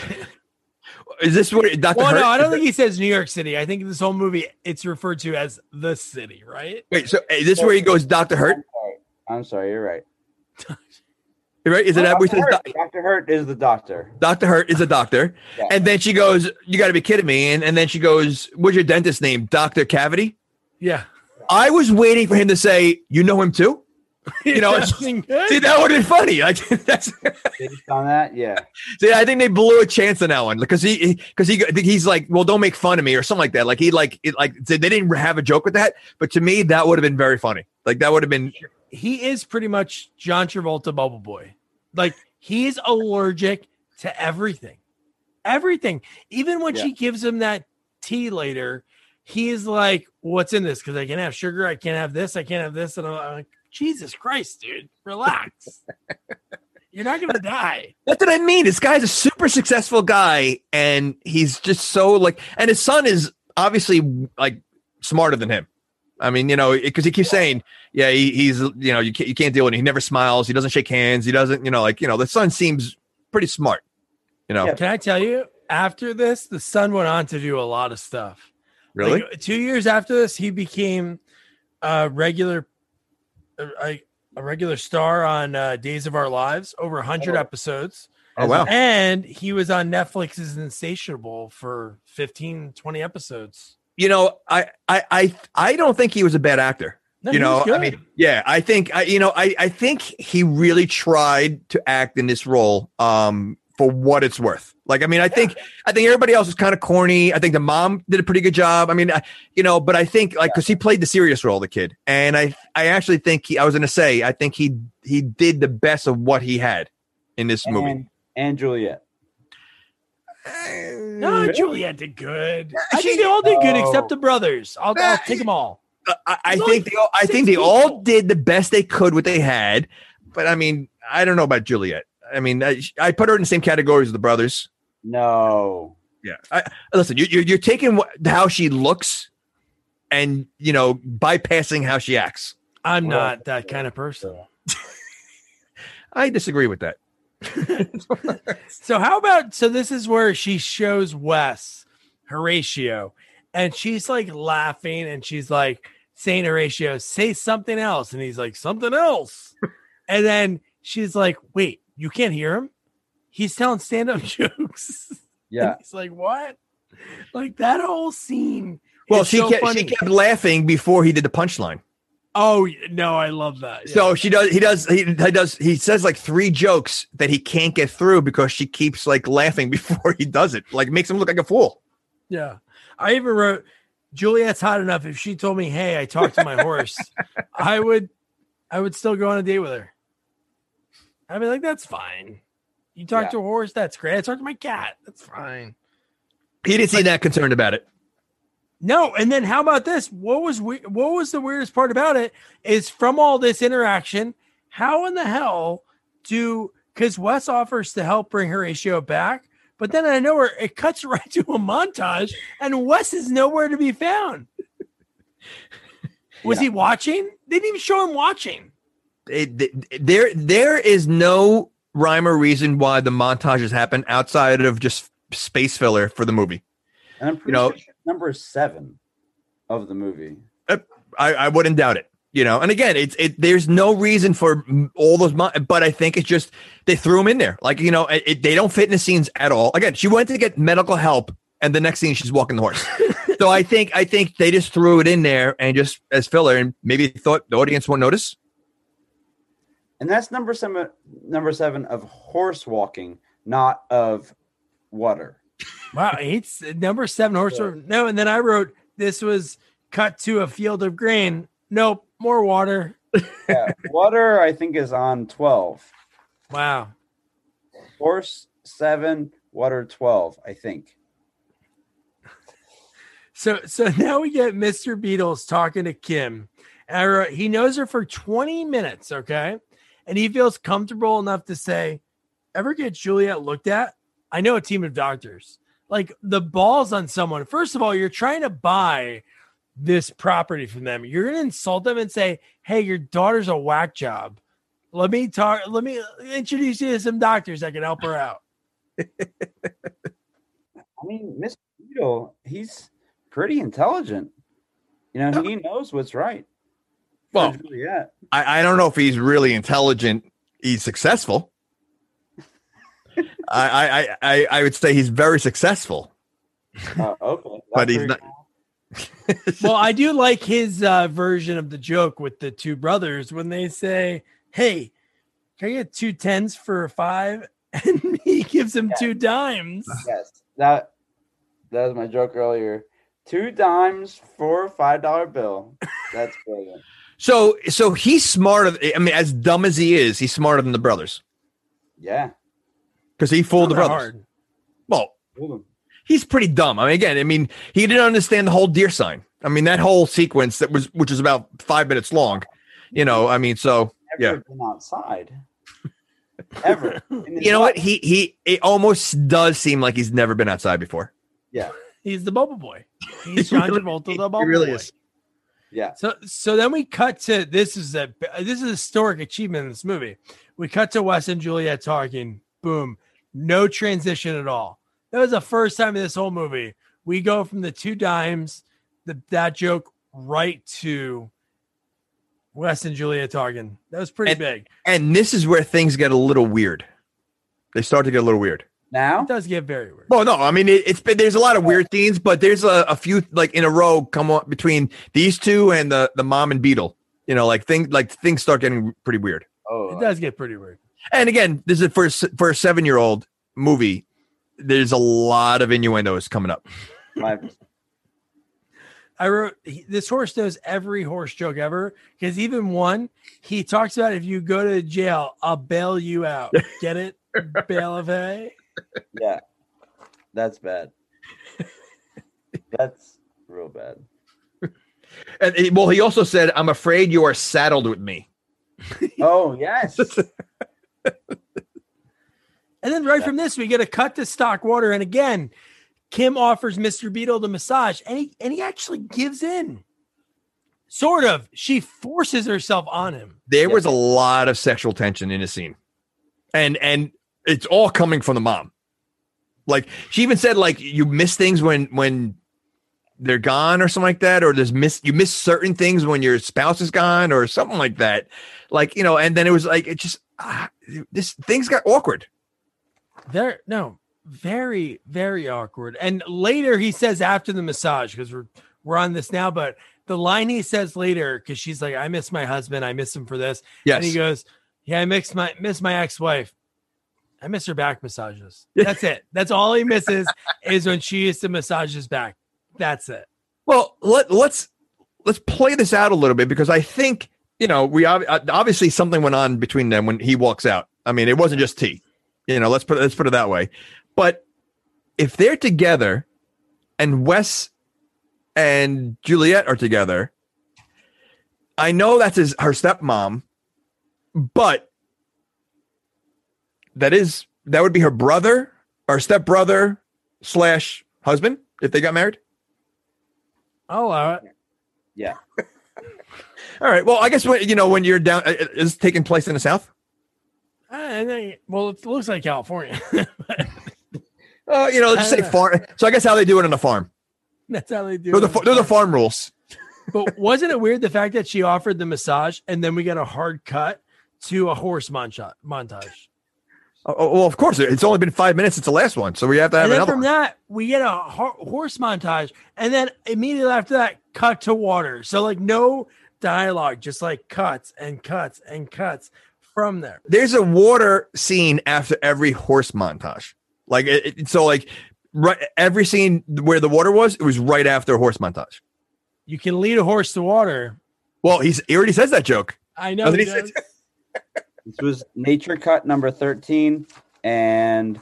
S4: Is this what Doctor
S3: Well,
S4: Hurt?
S3: no, I don't
S4: is
S3: think he says New York City. I think this whole movie it's referred to as the city, right?
S4: it- Wait, so is this where he goes, Doctor Hurt?
S5: I'm sorry. I'm sorry, you're right.
S4: Right? Is it that where he
S5: Doctor
S4: says
S5: Hurt, Doctor Hurt is the doctor.
S4: Doctor Hurt is a doctor?
S5: Yeah.
S4: And then she goes, "You got to be kidding me!" And and then she goes, "What's your dentist name? Doctor Cavity?"
S3: Yeah.
S4: I was waiting for him to say, "You know him too." You know, it's-
S3: Nothing good.
S4: See, that would have been funny. Like that's.
S5: Based on that, yeah.
S4: See, I think they blew a chance on that one because he because he, he he's like, well, don't make fun of me or something like that. Like he like it, like they didn't have a joke with that, but to me that would have been very funny. Like that would have been.
S3: He is pretty much John Travolta Bubble Boy. Like he's allergic to everything. Everything. Even when
S5: Yeah.
S3: she gives him that tea later, he's like, "What's in this? Because I can't have sugar, I can't have this, I can't have this." And I'm like, Jesus Christ, dude, relax. You're not gonna die.
S4: That's what I mean. This guy's a super successful guy, and he's just so like, and his son is obviously like smarter than him. I mean, you know, because he keeps saying, yeah, he, he's, you know, you can't, you can't deal with it. He never smiles. He doesn't shake hands. He doesn't, you know, like, you know, the son seems pretty smart, you know.
S5: Yeah.
S3: Can I tell you, after this, the son went on to do a lot of stuff.
S4: Really?
S3: Like, two years after this, he became a regular, a, a regular star on uh, Days of Our Lives, over one hundred
S5: Oh.
S3: episodes.
S4: Oh, wow.
S3: And he was on Netflix's Insatiable for fifteen, twenty episodes.
S4: You know, I, I, I, I don't think he was a bad actor.
S3: No,
S4: you
S3: he was
S4: know, I
S3: good.
S4: mean, yeah, I think, I, you know, I, I think he really tried to act in this role um, for what it's worth. Like, I mean, I think, I think everybody else is kind of corny. I think the mom did a pretty good job. I mean, I, you know, but I think like, cause he played the serious role, the kid. And I, I actually think he, I was going to say, I think he, he did the best of what he had in this movie.
S5: And, and Juliet.
S3: No, Juliet did good. I think they all did good except the brothers. I'll, I'll take them all.
S4: I, I
S3: There's
S4: think
S3: only
S4: they all, I
S3: six
S4: think they
S3: people.
S4: all did the best they could what they had, but I mean, I don't know about Juliet. I mean, I, I put her in the same category as the brothers.
S5: No.
S4: Yeah. I, listen, you, you're you're taking what, how she looks, and you know, bypassing how she acts.
S3: I'm
S5: Well,
S3: not that kind of person.
S4: I disagree with that.
S3: So how about, so this is where she shows Wes Horatio, and she's like laughing, and she's like saying, Horatio, say something else. And he's like, something else. And then she's like, wait, you can't hear him? He's telling stand-up jokes.
S5: Yeah.
S3: And he's like, what? Like that whole scene.
S4: Well,
S3: is
S4: she
S3: so
S4: kept,
S3: funny.
S4: she kept laughing before he did the punchline.
S3: Oh no, I love that. Yeah.
S4: So she does. He does. He, he does. He says like three jokes that he can't get through because she keeps like laughing before he does it. Like makes him look like a fool.
S3: Yeah, I even wrote Juliet's hot enough. If she told me, "Hey, I talked to my horse," I would, I would still go on a date with her. I'd be like, "That's fine. You talk
S5: Yeah.
S3: to a horse. That's great. I talked to my cat. That's fine."
S4: He didn't seem that concerned about it.
S3: No, and then how about this? What was we- what was the weirdest part about it is from all this interaction, how in the hell do because Wes offers to help bring Horatio back, but then I know where it cuts right to a montage, and Wes is nowhere to be found. Was
S5: Yeah.
S3: he watching? They didn't even show him watching.
S4: It, it- there, there is no rhyme or reason why the montages happen outside of just space filler for the movie.
S5: And I'm pretty
S4: You know-
S5: sure it's number seven of the movie.
S4: I, I wouldn't doubt it. You know, and again, it's it. There's no reason for all those, mon- but I think it's just they threw them in there. Like you know, it, it- they don't fit in the scenes at all. Again, she went to get medical help, and the next scene she's walking the horse. So I think I think they just threw it in there and just as filler, and maybe thought the audience won't notice.
S5: And that's number seven number seven of horse walking, not of water.
S3: Wow, it's number seven horse.
S5: Yeah.
S3: No, and then I wrote this was cut to a field of grain. Nope, more water.
S5: Yeah. Water, I think, is on twelve.
S3: Wow.
S5: Horse seven, water twelve, I think.
S3: So so now we get Mister Beatles talking to Kim. And I wrote, he knows her for twenty minutes, okay? And he feels comfortable enough to say, ever get Juliet looked at? I know a team of doctors. Like the balls on someone. First of all, you're trying to buy this property from them. You're going to insult them and say, hey, your daughter's a whack job. Let me talk. Let me introduce you to some doctors that can help her out.
S5: I mean, Mister Beetle, he's pretty intelligent. You know, he knows what's right.
S4: Well,
S5: For Juliet.
S4: I, I don't know if he's really intelligent. He's successful. I, I, I, I would say he's very successful.
S5: Oh, okay.
S4: But
S5: That's
S4: he's
S5: very
S4: not-
S5: cool.
S3: Well, I do like his uh, version of the joke with the two brothers when they say, hey, can I get two tens for a five? And he gives him
S5: Yeah.
S3: two dimes.
S5: Yes, that that was my joke earlier. Two dimes for a five dollar bill. That's brilliant.
S4: So, so he's smarter. I mean, as dumb as he is, he's smarter than the brothers
S5: Yeah.
S4: because he fooled
S3: Not
S4: the
S3: that
S4: brothers.
S3: hard.
S4: Well,
S5: Hold him.
S4: he's pretty dumb. I mean, again, I mean, he didn't understand the whole deer sign. I mean, that whole sequence that was, which was about five minutes long. You know, I mean, so
S5: Never
S4: yeah.
S5: been outside. Ever. In his
S4: You know what?
S5: life.
S4: He he. It almost does seem like he's never been outside before.
S5: Yeah.
S3: He's the bubble boy. He's John Travolta, the bubble
S4: He really
S3: boy.
S4: is.
S5: Yeah.
S3: So so then we cut to this is a this is a historic achievement in this movie. We cut to Wes and Juliet talking. Boom. No transition at all. That was the first time in this whole movie. We go from the two dimes, the that joke, right to Wes and Juliet talking. That was pretty
S4: And-
S3: big.
S4: And this is where things get a little weird. They start to get a little weird.
S5: Now?
S3: It does get very weird.
S4: Well, no, I mean it, it's been there's a lot of weird scenes, but there's a, a few like in a row come on between these two and the the mom and Beetle. You know, like things like things start getting pretty weird.
S5: Oh,
S3: It does get pretty weird.
S4: And again, this is for s- for a seven year old movie. There's a lot of innuendos coming up.
S5: my,
S3: I wrote he, this horse knows every horse joke ever because even one he talks about if you go to jail, I'll bail you out. Get it? Bail of hay.
S5: yeah. That's bad. That's real bad.
S4: And it- well, he also said, "I'm afraid you are saddled with me."
S5: Oh, yes.
S3: And then right from this, we get a cut to stock water. And again, Kim offers Mister Beetle the massage, and he and he actually gives in. Sort of. She forces herself on him.
S4: There
S5: Yeah.
S4: was a lot of sexual tension in the scene, and and it's all coming from the mom. Like she even said, like you miss things when when they're gone or something like that, or there's miss you miss certain things when your spouse is gone or something like that. Like you know, and then it was like it just ah, this things got awkward.
S3: There, no, very, very awkward. And later he says after the massage, because we're we're on this now, but the line he says later, because she's like, I miss my husband. I miss him for this.
S4: Yes.
S3: And he goes, yeah, I miss my miss my ex-wife. I miss her back massages. That's it. That's all he misses is when she used to massage his back. That's it.
S4: Well, let, let's let's play this out a little bit because I think, you know, we ob- obviously something went on between them when he walks out. I mean, it wasn't just tea. You know, let's put let's put it that way. But if they're together and Wes and Juliet are together, I know that's his her stepmom, but that is that would be her brother or stepbrother slash husband if they got married.
S3: I'll allow it.
S5: Yeah.
S4: All right. Well, I guess when, you know when you're down, is it taking place in the South?
S3: Uh, and then, well, it looks like California.
S4: Uh, you know, just say farm. So I guess how they do it on the farm.
S3: That's how they do
S4: They're
S3: it.
S4: the, they're the farm rules.
S3: But wasn't it weird the fact that she offered the massage and then we got a hard cut to a horse monta- montage?
S4: Oh, well, of course. It's only been five minutes since the last one, so we have to have
S3: And then
S4: another
S3: from
S4: one.
S3: that, we get a ho- horse montage, and then immediately after that, cut to water. So like no dialogue, just like cuts and cuts and cuts from there.
S4: There's a water scene after every horse montage. Like it, it- so, like right every scene where the water was, it was right after a horse montage.
S3: You can lead a horse to water.
S4: Well, he's he already says that joke.
S3: I know.
S4: Doesn't
S3: He
S4: he say-
S3: does.
S5: This was Nature Cut number thirteen and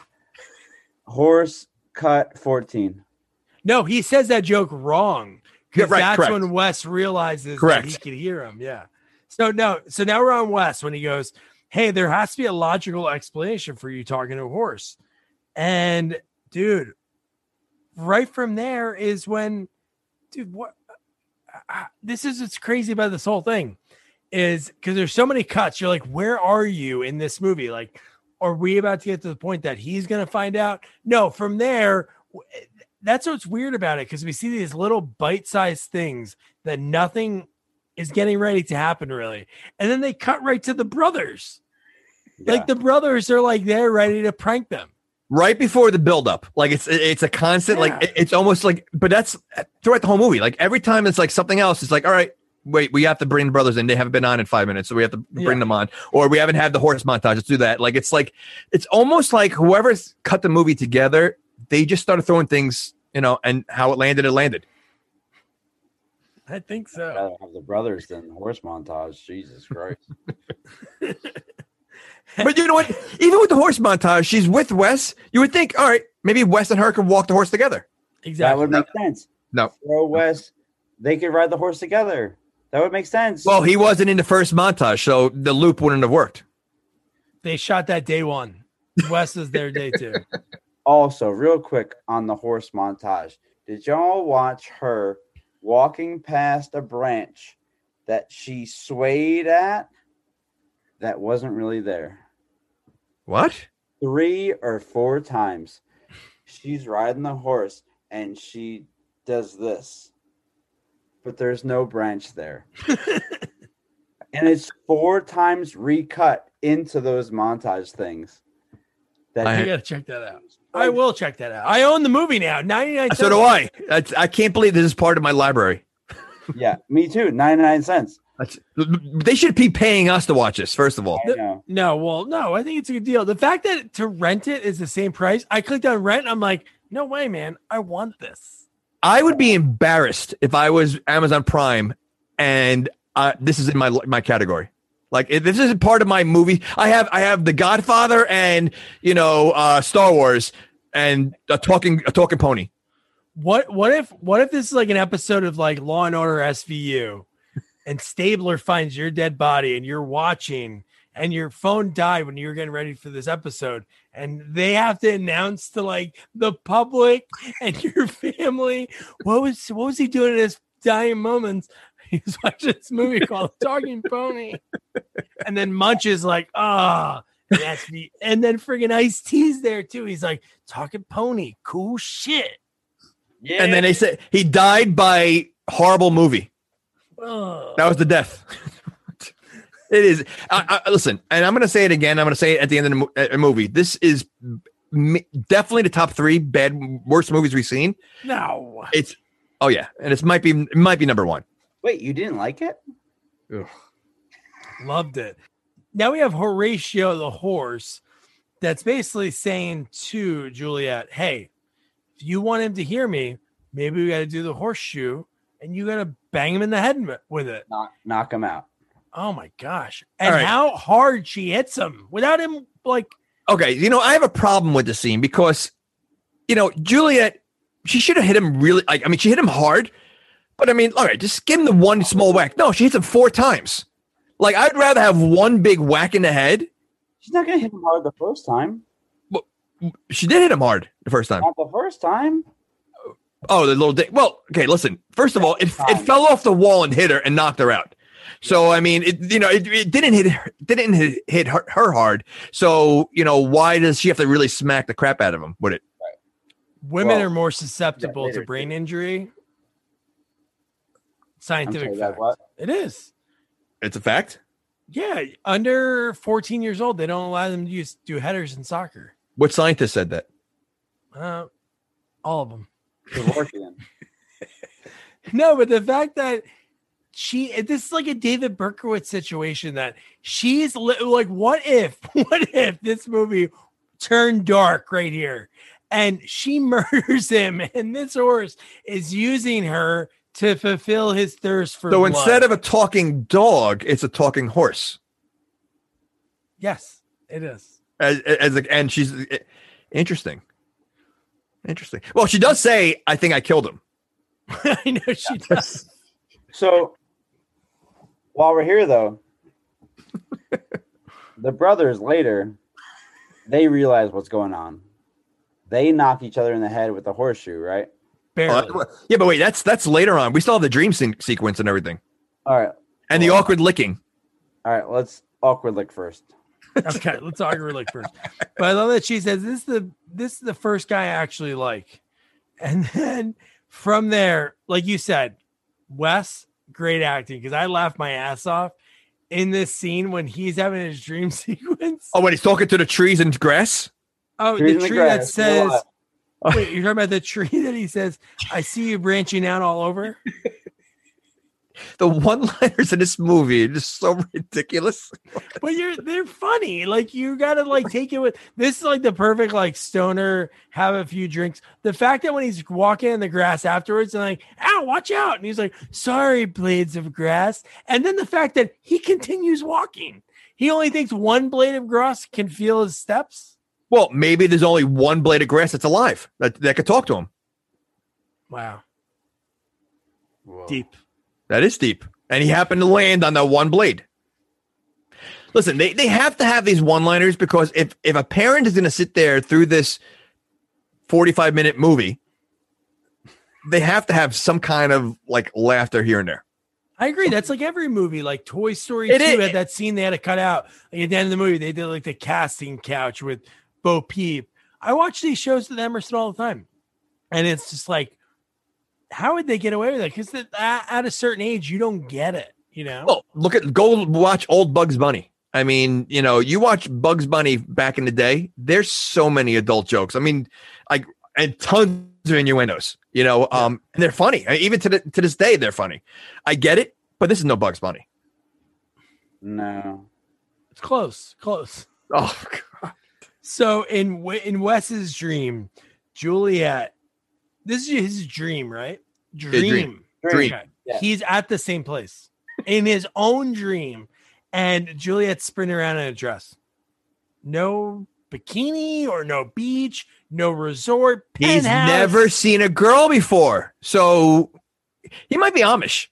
S5: Horse Cut fourteen.
S3: No, he says that joke wrong.
S4: Yeah,
S3: Because
S4: right,
S3: that's
S4: correct.
S3: when Wes realizes
S4: Correct.
S3: that he could hear him. Yeah. So no, so now we're on Wes when he goes, hey, there has to be a logical explanation for you talking to a horse. And dude, right from there is when, dude, what uh, this is what's crazy about this whole thing is because there's so many cuts. You're like, where are you in this movie? Like, are we about to get to the point that he's going to find out? No, from there, w- that's what's weird about it because we see these little bite-sized things that nothing is getting ready to happen really. And then they cut right to the brothers.
S5: Yeah.
S3: Like the brothers are like, they're ready to prank them.
S4: Right before the buildup, like it's it's a constant, like it- it's almost like, but that's throughout the whole movie. Like every time it's like something else, it's like, all right, wait, we have to bring the brothers in. They haven't been on in five minutes, so we have to bring
S3: Yeah.
S4: them on. Or we haven't had the horse montage. Let's do that. Like it's like it's almost like whoever's cut the movie together, they just started throwing things, you know, and how it landed, it landed.
S3: I think
S5: I'd
S3: so.
S5: rather have the brothers than the horse montage. Jesus Christ.
S4: But you know what? Even with the horse montage, she's with Wes. You would think, all right, maybe Wes and her could walk the horse together.
S5: That
S3: Exactly.
S5: would make sense.
S4: No.
S5: Throw Wes, they could ride the horse together. That would make sense.
S4: Well, he wasn't in the first montage, so the loop wouldn't have worked.
S3: They shot that day one. Wes is there day two.
S5: Also, real quick on the horse montage, did y'all watch her walking past a branch that she swayed at that wasn't really there?
S4: What?
S5: Three or four times she's riding the horse and she does this, but there's no branch there. And it's four times recut into those montage things. That
S3: I gotta check that out. I will check that out. I own the movie now. ninety-nine
S4: So do I. That's, I can't believe this is part of my library.
S5: Yeah, me too. ninety-nine cents.
S4: That's, they should be paying us to watch this, first of all.
S5: I know.
S3: No, well, no, I think it's a good deal. The fact that to rent it is the same price. I clicked on rent. I'm like, no way, man. I want this.
S4: I would be embarrassed if I was Amazon Prime and uh, this is in my my category. Like if this isn't part of my movie. I have I have The Godfather and you know uh, Star Wars and a talking a talking pony.
S3: What what if what if this is like an episode of like Law and Order S V U and Stabler finds your dead body and you're watching and your phone died when you were getting ready for this episode and they have to announce to like the public and your family what was what was he doing in his dying moments? He was watching this movie called Talking Pony. And then Munch is like, ah, oh, that's the and then friggin' Ice-T's there too. He's like, Talking Pony, cool shit.
S5: Yeah.
S4: And then they said he died by horrible movie.
S3: Ugh.
S4: That was the death. It is. I, I, listen, and I'm going to say it again. I'm going to say it at the end of the mo- uh, movie. This is m- definitely the top three bad, worst movies we've seen.
S3: No.
S4: It's oh yeah, and it might be it might be number one.
S5: Wait, you didn't like it?
S4: Ugh.
S3: Loved it. Now we have Horatio the horse that's basically saying to Juliet, hey, if you want him to hear me, maybe we got to do the horseshoe and you got to bang him in the head with it.
S5: Knock, knock him out.
S3: Oh my gosh. And
S4: right.
S3: how hard she hits him without him, like.
S4: Okay, you know, I have a problem with the scene because, you know, Juliet, she should have hit him really, like, I mean, she hit him hard, but I mean, all right, just give him the one small whack. No, she hits him four times. Like, I'd rather have one big whack in the head.
S5: She's not going to hit him hard the first time.
S4: Well, she did hit him hard the first time.
S5: Not the first time.
S4: Oh, the little dick. Well, okay, listen. First of all, it, it fell off the wall and hit her and knocked her out. So, I mean, it, you know, it, it didn't hit her, didn't hit, hit her, her hard. So, you know, why does she have to really smack the crap out of him with it?
S3: Women
S5: Well,
S3: are more susceptible
S5: yeah,
S3: to brain injury. Scientific
S5: sorry,
S3: fact.
S5: what?
S3: It is.
S4: It's a fact.
S3: Yeah, under fourteen years old, they don't allow them to use do headers in soccer.
S4: What scientist said that?
S3: Uh, all of them.
S5: Kevorkian.
S3: No, but the fact that she, this is like a David Berkowitz situation that she's li- like, what if, what if this movie turned dark right here and she murders him and this horse is using her to fulfill his thirst for
S4: So
S3: blood.
S4: instead of a talking dog, it's a talking horse.
S3: Yes, it is.
S4: As, as a, and she's interesting. Interesting. Well, she does say, I think I killed him.
S3: I know she does.
S5: So, while we're here, though, the brothers later, they realize what's going on. They knock each other in the head with the horseshoe, right?
S3: Barely.
S4: Uh, yeah, but wait, that's that's later on. We still have the dream se- sequence and everything.
S5: All right.
S4: And the
S5: Well,
S4: awkward licking.
S5: All right, let's awkward lick first.
S3: Okay, let's argue like first. But I love that she says this is the this is the first guy I actually like. And then from there, like you said, Wes, great acting because I laughed my ass off in this scene when he's having his dream sequence.
S4: Oh, when he's talking to the trees and grass?
S3: Oh,
S5: Trees in
S3: the
S5: the
S3: tree that
S5: grass,
S3: says
S5: no
S3: wait, you're talking about the tree that he says, I see you branching out all over.
S4: The one-liners in this movie are just so ridiculous.
S3: But you're they're funny. Like you gotta like take it with this is like the perfect like stoner, have a few drinks. The fact that when he's walking in the grass afterwards and like, ow, watch out. And he's like, sorry, blades of grass. And then the fact that he continues walking. He only thinks one blade of grass can feel his steps.
S4: Well, maybe there's only one blade of grass that's alive that, that could talk to him.
S3: Wow.
S5: Whoa.
S3: Deep.
S4: That is deep. And he happened to land on that one blade. Listen, they, they have to have these one-liners because if, if a parent is going to sit there through this forty-five minute movie, they have to have some kind of like laughter here and there.
S3: I agree. That's like every movie, like Toy Story
S4: It
S3: two
S4: is.
S3: had that scene they had to cut out. Like at the end of the movie, they did like the casting couch with Bo Peep. I watch these shows with Emerson all the time. And it's just like, how would they get away with it? Because at a certain age, you don't get it, you know?
S4: Well, look at, go watch old Bugs Bunny. I mean, you know, you watch Bugs Bunny back in the day, there's so many adult jokes. I mean, like, and tons of innuendos, you know, um, and they're funny. I mean, even to the, to this day, they're funny. I get it, but this is no Bugs Bunny.
S5: No.
S3: It's close, close.
S4: Oh, God.
S3: So in W- in Wes's dream, Juliet, this is his dream, right? Dream.
S4: dream. Dream.
S3: Okay.
S5: Yeah.
S3: He's at the same place in his own dream, and Juliet's sprinting around in a dress. No bikini or no beach, no resort.
S4: He's
S3: penthouse.
S4: never seen a girl before. So he might be Amish,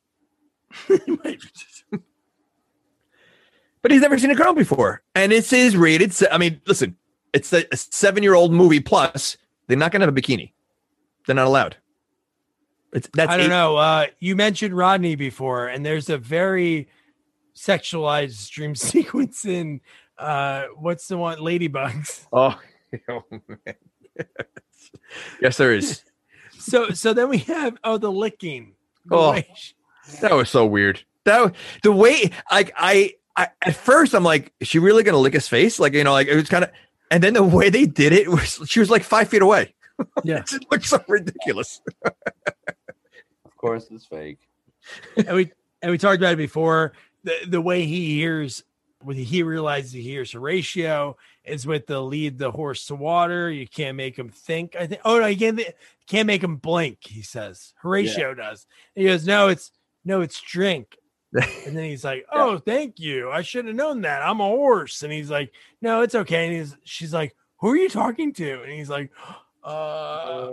S4: but he's never seen a girl before. And it's his rated. se- I mean, listen, it's a, a seven year old movie plus. They're not going to have a bikini. They're not allowed. It's that's
S3: I don't
S4: eight-
S3: know. Uh, you mentioned Rodney before, and there's a very sexualized dream sequence in uh, what's the one? Ladybugs.
S4: Oh, oh, man. Yes, there is.
S3: So, so then we have oh the licking. The
S4: Oh.
S3: way she-
S4: That was so weird. That the way like I, I at first I'm like, is she really gonna lick his face? Like, you know, like it was kind of, and then the way they did it was she was like five feet away.
S3: yeah.
S4: It looked so ridiculous.
S5: Of course, it's fake.
S3: and we and we talked about it before. The the way he hears, when he realizes he hears Horatio, is with the lead the horse to water. You can't make him think. I think. Oh no, you can't can't make him blink. He says Horatio yeah. does. And he goes, no, it's no, it's drink. And then he's like, oh, yeah. thank you. I should have known that. I'm a horse. And he's like, no, it's okay. And he's she's like, who are you talking to? And he's like, uh,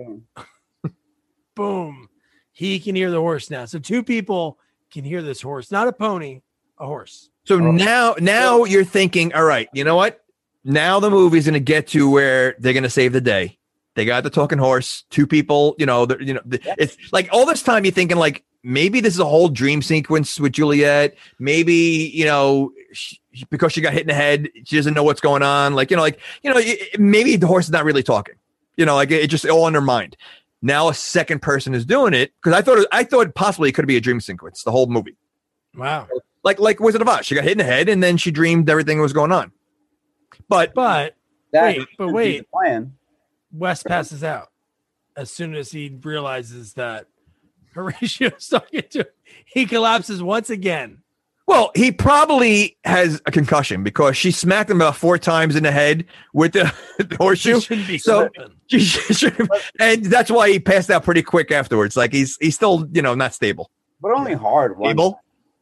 S3: boom. He can hear the horse now. So two people can hear this horse, not a pony, a horse.
S4: So oh. now, now you're thinking, all right, you know what? Now the movie's going to get to where they're going to save the day. They got the talking horse, two people, you know, you know, it's like all this time you're thinking like, maybe this is a whole dream sequence with Juliet. Maybe, you know, she, because she got hit in the head, she doesn't know what's going on. Like, you know, like, you know, it, maybe the horse is not really talking, you know, like it, it just all in her mind. Now a second person is doing it. Cause I thought, it, I thought possibly it could be a dream sequence, the whole movie.
S3: Wow.
S4: Like, like Wizard of Oz. She got hit in the head and then she dreamed everything was going on. But,
S3: but
S5: that
S3: wait, but wait,
S5: plan.
S3: Wes passes out as soon as he realizes that Horatio's talking to him. He collapses once again.
S4: Well, he probably has a concussion because she smacked him about four times in the head with the, the horseshoe.
S3: She shouldn't be
S4: so she should, and that's why he passed out pretty quick afterwards. Like he's he's still, you know, not stable.
S5: But only hard.
S4: Stable?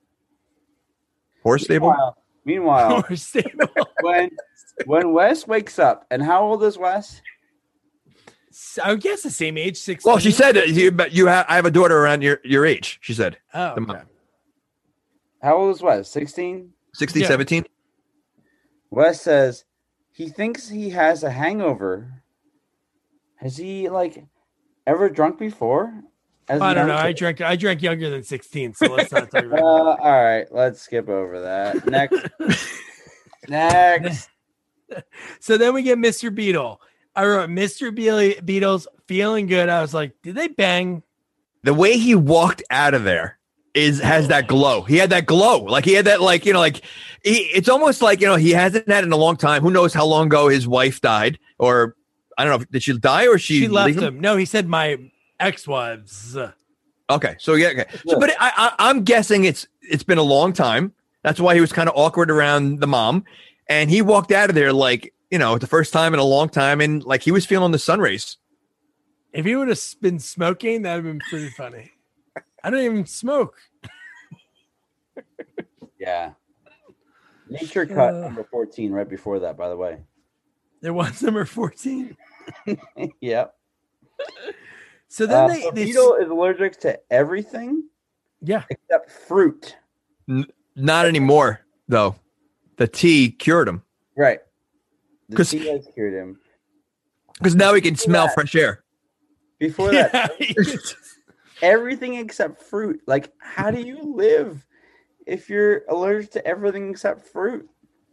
S4: Horse stable?
S5: Meanwhile, meanwhile
S3: Horse stable.
S5: when when Wes wakes up, and how old is Wes?
S3: I would guess the same age, sixteen.
S4: Well, she said you, but you have. I have a daughter around your, your age. She said.
S3: Oh, okay.
S5: How old is Wes? sixteen?
S4: sixteen,
S3: Yeah.
S4: seventeen?
S5: Wes says he thinks he has a hangover. Has he like ever drunk before? As
S3: I
S5: a
S3: don't know.
S5: young
S3: I
S5: kid?
S3: drank. I drank younger than sixteen, so let's not talk
S5: Uh,
S3: about
S5: all right, let's skip over that. Next, next.
S3: that. So then we get Mister Beetle. I wrote Mister Be- Beetle's feeling good. I was like, did they bang?
S4: The way he walked out of there is has that glow. He had that glow. Like he had that, like, you know, like he, it's almost like, you know, he hasn't had it in a long time. Who knows how long ago his wife died, or I don't know. Did she die or she,
S3: She left
S4: leave
S3: him. No, he said my ex-wives.
S4: Okay. So yeah. Okay. So, but I, I, I'm guessing it's, it's been a long time. That's why he was kind of awkward around the mom, and he walked out of there like, you know, the first time in a long time, and like he was feeling the sun rays.
S3: If he would have been smoking, that would have been pretty funny. I don't even smoke.
S5: Yeah. Nature cut
S3: Uh.
S5: number fourteen right before that, by the way.
S3: There was number fourteen.
S5: Yep.
S3: So then
S5: Uh,
S3: they,
S5: so
S3: they
S5: Beetle is allergic to everything
S3: yeah.
S5: except fruit.
S4: N- not anymore, though. The tea cured him
S5: Right. The
S4: 'Cause-
S5: tea has cured him.
S4: because now he can smell
S5: that.
S4: fresh air.
S5: Before
S3: Yeah.
S5: that, everything except fruit. Like, how do you live if you're allergic to everything except fruit?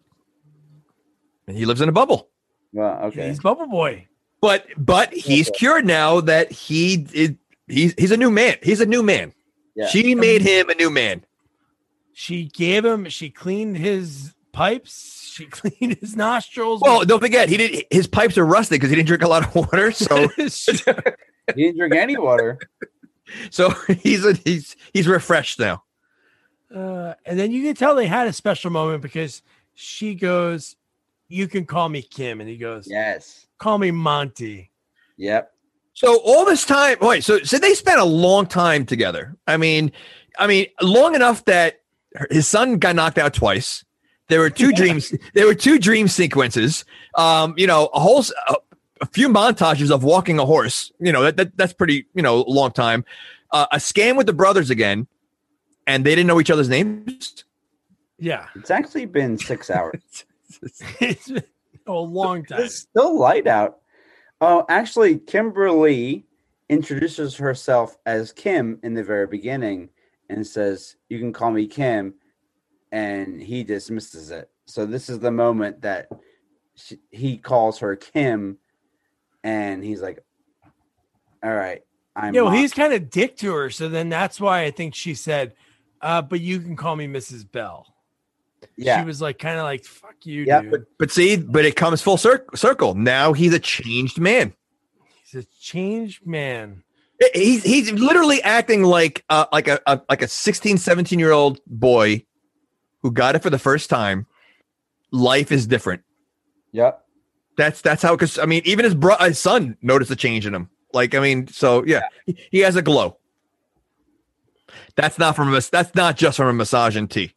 S4: And he lives in a bubble.
S5: Well, okay.
S3: He's Bubble Boy.
S4: But but he's
S5: Okay.
S4: cured now that he is he's he's a new man. He's a new man.
S5: Yeah.
S4: She made him a new man.
S3: She gave him, she cleaned his pipes, she cleaned his nostrils.
S4: Well, don't forget he did his pipes are rusted because he didn't drink a lot of water. So
S5: He didn't drink any water.
S4: so he's a, he's he's refreshed now.
S3: uh, and then you can tell they had a special moment because she goes, you can call me Kim. And he goes,
S5: Yes.
S3: call me Monty.
S5: Yep.
S4: So all this time, wait, so so they spent a long time together. I mean, I mean, long enough that his son got knocked out twice. There were two dreams. There were two dream sequences. Um, you know, a whole a, a few montages of walking a horse. You know, that, that that's pretty. You know, long time. Uh, a scam with the brothers again, and they didn't know each other's names.
S3: Yeah.
S5: It's actually been six hours.
S3: It's been a long time.
S5: It's still light out. Oh, actually, Kimberly introduces herself as Kim in the very beginning and says, "You can call me Kim," and he dismisses it. So this is the moment that she, he calls her Kim, and he's like, "All right, I'm."
S3: Yeah, well,
S5: Mom."
S3: he's kind of dick to her. So then that's why I think she said, uh, but you can call me Missus Bell.
S5: yeah,
S3: She was like, kind of like, fuck you,
S5: Yep.
S3: dude.
S4: But see, but it comes full cir- circle. Now he's a changed man.
S3: He's a changed man.
S4: He's he's literally acting like uh, like a, a like a sixteen, seventeen year old boy who got it for the first time. Life is different.
S5: Yep.
S4: That's that's how. Because I mean, even his bro- his son noticed a change in him. Like I mean, so yeah, he, he has a glow. That's not from a that's not just from a massage and tea.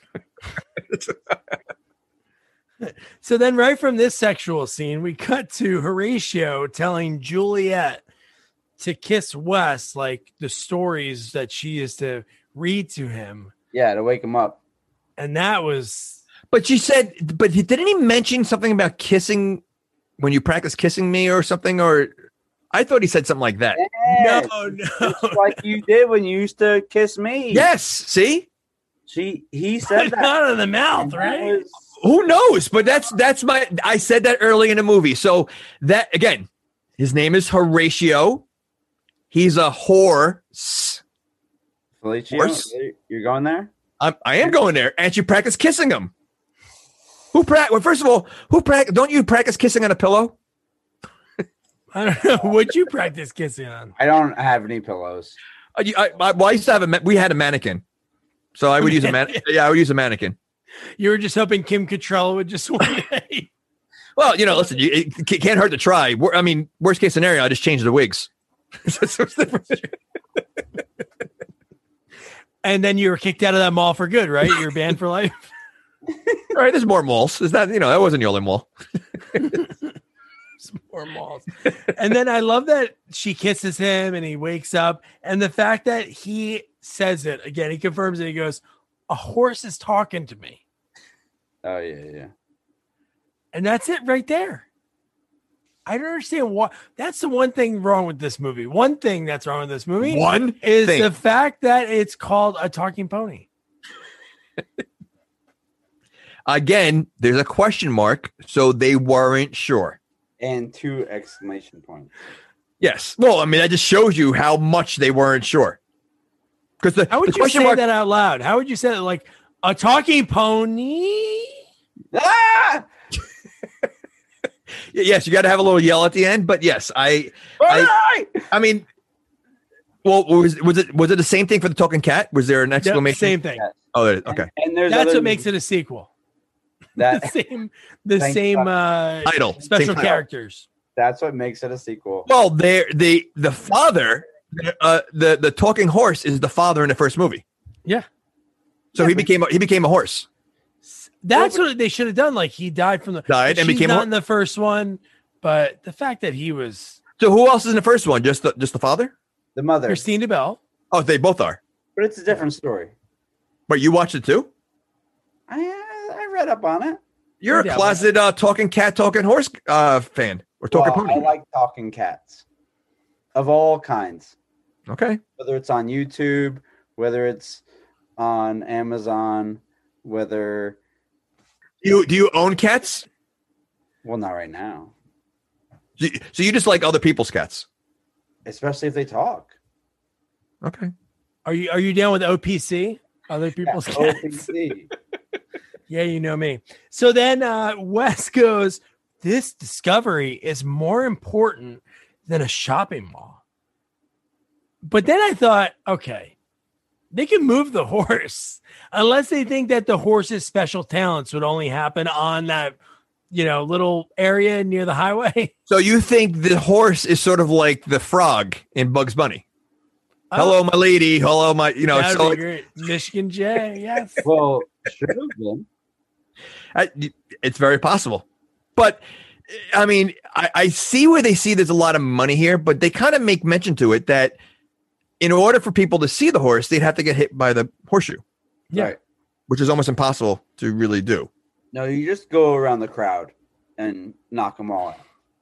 S3: So then, right from this sexual scene, we cut to Horatio telling Juliet to kiss Wes, like the stories that she is to read to him.
S5: Yeah, to wake him up.
S3: And that was.
S4: But she said, but didn't he mention something about kissing when you practice kissing me or something? Or I thought he said something like that.
S5: Yes,
S3: No, no.
S5: just like you did when you used to kiss me.
S4: Yes. See,
S5: She he said that.
S3: Not in the mouth,
S5: And that
S3: right?
S5: was-
S4: who knows? But that's that's my. I said that early in the movie. So that again, his name is Horatio. He's a horse.
S5: Felicio,
S4: Horse?
S5: you're going there?
S4: I'm, I am going there, and you practice kissing him. Who practice? Well, first of all, who practice? Don't you practice kissing on a pillow?
S3: I don't know. What'd you practice kissing on?
S5: I don't have any pillows.
S4: Uh, you- I, I, well, I used to have a. ma- We had a mannequin, so I would use a man. Yeah, I would use a mannequin.
S3: You were just hoping Kim Cattrall would just one day.
S4: Well, you know, listen, you, it c- can't hurt to try. Wor- I mean, worst case scenario, I just change the wigs.
S3: And then you were kicked out of that mall for good, right? You're banned for life.
S4: All right, there's more malls. Is that you know that wasn't the only mall?
S3: Some more malls. And then I love that she kisses him and he wakes up. And the fact that he says it again, he confirms it. He goes, "A horse is talking to me."
S5: Oh yeah, yeah.
S3: And that's it right there. I don't understand what that's the one thing wrong with this movie. One thing that's wrong with this movie
S4: One
S3: is
S4: thing.
S3: the fact that it's called a talking pony.
S4: Again, there's a question mark, so they weren't sure.
S5: And two exclamation points.
S4: Yes. Well, I mean, that just shows you how much they weren't sure. Because the,
S3: How would
S4: the
S3: you
S4: question
S3: say
S4: mark.
S3: that out loud? How would you say that? Like a talking pony?
S5: Ah!
S4: Yes, you got to have a little yell at the end. But yes, I, I, I mean, well, was was it was it the same thing for the talking cat? Was there an
S3: Yep,
S4: exclamation?
S3: same thing.
S5: Yes.
S4: Oh, there- okay.
S5: And, and there's
S3: That's
S5: other
S3: what makes it a sequel. The
S5: that
S3: same, the
S5: Thank
S3: same
S5: God.
S3: uh,
S4: Title.
S3: special
S4: Same title.
S3: characters.
S5: that's what makes it a sequel.
S4: Well, there the the father, uh, the the talking horse is the father in the first movie.
S3: Yeah.
S4: So
S5: Yeah,
S4: he
S5: but-
S4: became a, he became a horse.
S3: That's
S5: Well,
S3: what they should have done. Like he died from the
S4: Died and
S3: she's
S4: became
S3: not
S4: a-
S3: in the first one, but the fact that he was
S4: So who else is in the first one? Just the just the father?
S5: The mother.
S3: Christina Bell.
S4: Oh, they both are.
S5: But it's a different story.
S4: But you watched it too?
S5: I I read up on it.
S4: You're
S3: Yeah,
S4: a closet uh, talking cat, talking horse uh, fan or talking
S5: Well, I
S4: pony.
S5: like talking cats of all kinds.
S4: Okay.
S5: Whether it's on YouTube, whether it's on Amazon, whether
S4: You do you own cats?
S5: well, not right now.
S4: So you- so you just like other people's cats?
S5: Especially if they talk.
S4: Okay.
S3: Are you are you down with O P C? Other people's
S5: Yeah,
S3: cats?
S5: O P C.
S3: Yeah, you know me. So then uh, Wes goes, "This discovery is more important than a shopping mall." But then I thought, okay, they can move the horse unless they think that the horse's special talents would only happen on that, you know, little area near the highway.
S4: So you think the horse is sort of like the frog in Bugs Bunny? Hello, my lady. Hello, my. You know.
S3: That'd
S4: So
S3: be great. Michigan J, yes.
S5: Well, should have been.
S4: I, it's very possible, but I mean, I, I see where they see there's a lot of money here, but they kind of make mention to it that in order for people to see the horse, they'd have to get hit by the horseshoe,
S3: Yeah.
S5: Right.
S4: which is almost impossible to really do.
S5: No, you just go around the crowd and knock them all out.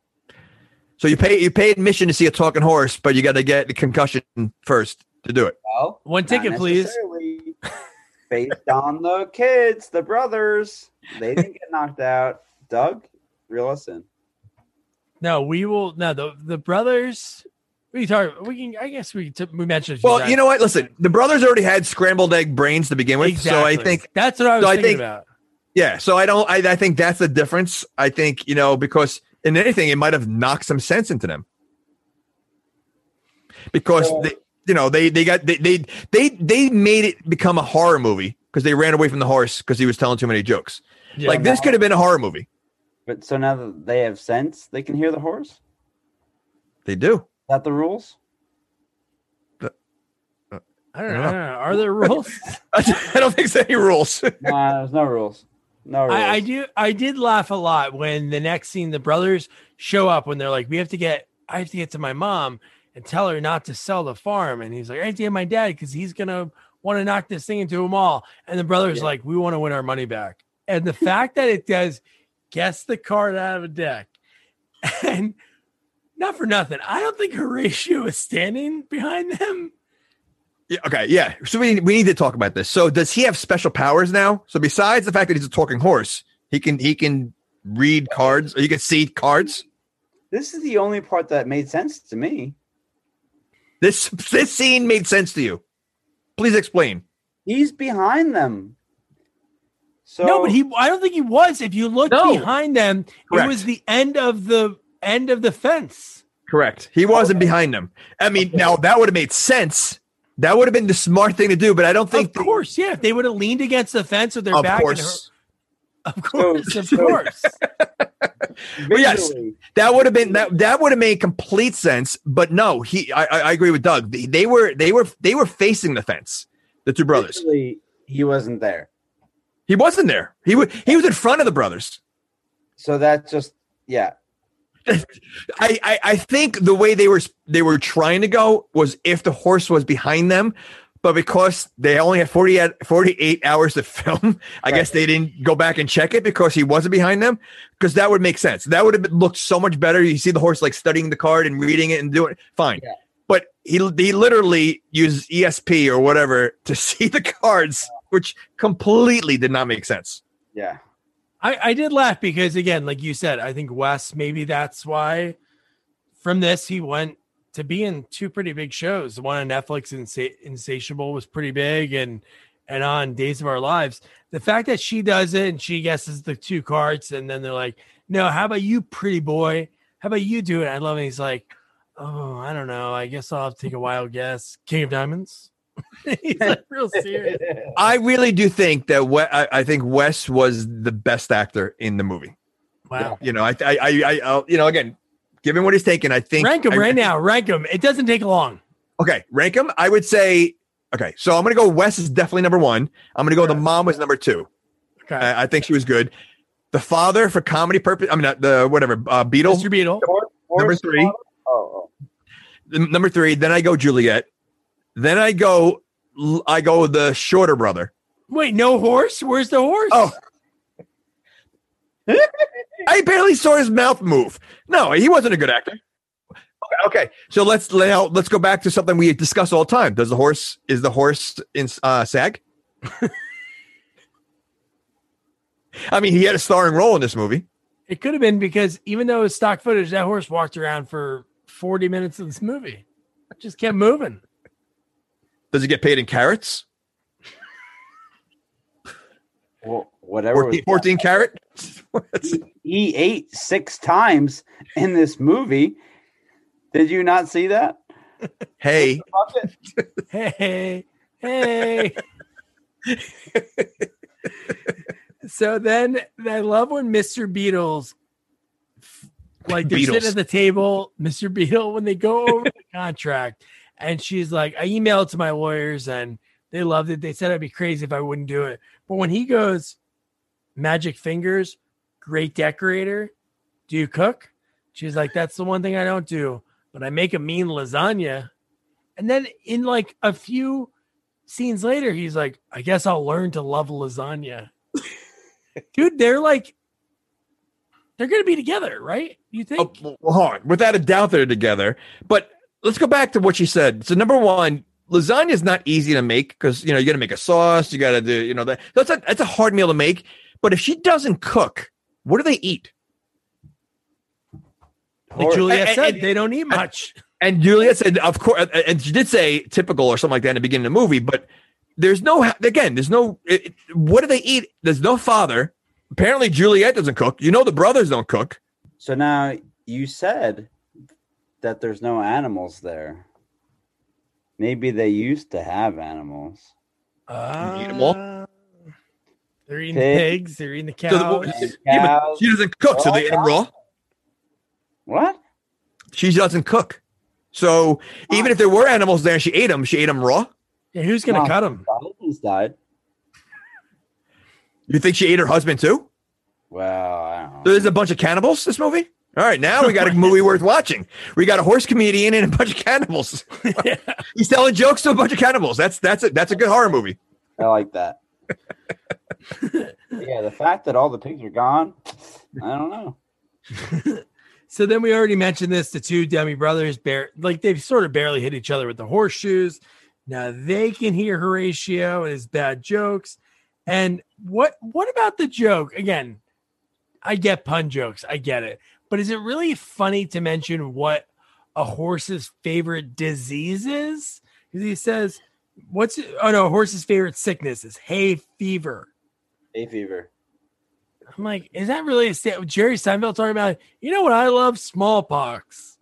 S4: So you pay you pay admission to see a talking horse, but you got to get the concussion first to do it.
S5: Well,
S3: One
S5: not
S3: ticket, please.
S5: necessarily. Based on the kids, the brothers, they didn't get knocked out. Doug, reel us in.
S3: No, we will. No, the the brothers. We talk. We can. I guess we t- we mentioned. a few
S4: Well,
S3: times.
S4: you know what? Listen, the brothers already had scrambled egg brains to begin with,
S3: exactly.
S4: so I think
S3: that's what I was
S4: so I
S3: thinking
S4: think-
S3: about.
S4: yeah. So I don't. I, I think that's the difference. I think you know because in anything it might have knocked some sense into them. because
S5: So-
S4: they, you know, they they got they they they, they made it become a horror movie because they ran away from the horse because he was telling too many jokes.
S3: Yeah,
S4: like this could have been a horror movie.
S5: But so now that they have sense, they can hear the horse? Is
S4: They do.
S5: that the rules?
S3: I don't know. I don't know. Are there rules?
S4: I don't think there's any rules.
S5: Nah, there's no rules. No rules.
S3: I, I do. I did laugh a lot when the next scene, the brothers show up when they're like, "We have to get. I have to get to my mom and tell her not to sell the farm." And he's like, "I have to get my dad because he's gonna want to knock this thing into a mall." And the brothers
S5: Yeah.
S3: like, "We want to win our money back." And the fact that it does guess the card out of a deck, and not for nothing, I don't think Horatio is standing behind them.
S4: Yeah, okay, yeah. So we we need to talk about this. So does he have special powers now? So besides the fact that he's a talking horse, he can he can read cards or he can see cards.
S5: This is the only part that made sense to me.
S4: This this scene made sense to you. Please explain.
S5: He's behind them. So
S3: No, but he. I don't think he was. If you look
S4: No.
S3: behind them,
S4: Correct.
S3: it was the end of the end of the fence.
S4: Correct. He wasn't behind them. I mean, now that would have made sense. That would have been the smart thing to do, but I don't think
S3: Of course, yeah. If they would have leaned against the fence with their
S4: of
S3: back,
S4: course.
S3: and her, of course, of
S5: so-
S3: course.
S4: But yes,
S5: visually,
S4: that would have been that that would have made complete sense. But no, he I, I I agree with Doug. They, they were they were they were facing the fence, the two brothers.
S5: visually, he wasn't there.
S4: He wasn't there. He was he was in front of the brothers.
S5: So that's just yeah.
S4: I, I I think the way they were they were trying to go was if the horse was behind them, but because they only had forty, forty-eight hours to film, I
S5: Right.
S4: guess they didn't go back and check it because he wasn't behind them. Because that would make sense. That would have been, looked so much better. You see the horse like studying the card and reading it and doing it. Fine.
S5: Yeah.
S4: But he he literally used E S P or whatever to see the cards, which completely did not make sense.
S5: Yeah.
S3: I, I did laugh because, again, like you said, I think Wes, maybe that's why from this he went to be in two pretty big shows. The one on Netflix, Insa- Insatiable, was pretty big, and and on Days of Our Lives. The fact that she does it and she guesses the two cards, and then they're like, "No, how about you, pretty boy? How about you do it?" I love it. He's like, "Oh, I don't know. I guess I'll have to take a wild guess. King of Diamonds." He's like real serious.
S4: I really do think that we- I, I think Wes was the best actor in the movie.
S3: Wow.
S4: You know, I, I, I, I I'll, you know, again, given what he's taken, I think
S3: Rank him
S4: I-
S3: right now. Rank him. It doesn't take long.
S4: Okay, rank him. I would say, okay, so I'm gonna go. Wes is definitely number one. I'm gonna go. The mom was number two.
S3: Okay.
S4: I, I think she was good. The father for comedy purpose. I mean, not the whatever. Uh, Beetle
S3: Mister Beetle.
S4: number three.
S5: Oh,
S4: The- Number three. Then I go Juliet. Then I go. I go the shorter brother.
S3: Wait, no horse? Where's the horse?
S4: Oh. I barely saw his mouth move. No, he wasn't a good actor. Okay, okay. So let's now let's go back to something we discuss all the time. Does the horse is the horse in uh, SAG? I mean, he had a starring role in this movie.
S3: It could have been because even though it's stock footage, that horse walked around for forty minutes of this movie. It just kept moving.
S4: Does he get paid in carrots?
S5: well, whatever. was
S4: fourteen, fourteen carat?
S5: he ate six times in this movie. Did you not see that?
S4: Hey,
S3: Hey, hey. So then I love when Mister Beatles, like they're
S4: Beatles.
S3: sitting at the table, Mister Beetle, when they go over the contract, and she's like, I emailed to my lawyers and they loved it. They said I'd be crazy if I wouldn't do it. But when he goes, magic fingers, great decorator, do you cook? She's like, that's the one thing I don't do, but I make a mean lasagna. And then in like a few scenes later, he's like, I guess I'll learn to love lasagna. Dude, they're like, they're going to be together, right? You think?
S4: oh, well, hold on. Without a doubt, they're together. But let's go back to what she said. So, number one, lasagna is not easy to make because you know you got to make a sauce. You got to do, you know, that that's a that's a hard meal to make. But if she doesn't cook, what do they eat?
S3: Like Juliet
S4: and-
S3: said,
S4: and-
S3: they don't eat much.
S4: And Juliet said, of course, and she did say typical or something like that in the beginning of the movie. But there's no, again, there's no. It, it- what do they eat? There's no father. Apparently, Juliet doesn't cook. You know, the brothers don't cook.
S5: So now you said that there's no animals there. Maybe they used to have animals.
S3: Uh,
S4: Eat 'em all?
S3: They're eating
S5: Pig.
S3: pigs. They're eating the
S4: So the,
S3: cows.
S5: And
S4: yeah, but
S5: cows.
S4: she doesn't cook, so they eat them raw.
S5: What?
S4: She doesn't cook. So even if there were animals there and she ate them, she ate them raw.
S3: Yeah, who's gonna
S5: No.
S3: cut them?
S5: Dolphins died.
S4: You think she ate her husband too?
S5: Well, I don't
S4: So
S5: know.
S4: there's a bunch of cannibals, this movie? All right, now we got a movie worth watching. We got a horse comedian and a bunch of cannibals.
S3: Yeah.
S4: He's telling jokes to a bunch of cannibals. That's that's a that's a good horror movie.
S5: I like that. Yeah, the fact that all the pigs are gone, I don't know.
S3: So then we already mentioned this. The two Demi brothers, bear like they've sort of barely hit each other with the horseshoes. Now they can hear Horatio and his bad jokes. And what what about the joke? Again, I get pun jokes. I get it. But is it really funny to mention what a horse's favorite disease is? Because he says, what's it? Oh no, a horse's favorite sickness is hay fever.
S5: Hay fever.
S3: I'm like, is that really a sta- Jerry Seinfeld talking about? You know what I love? Smallpox.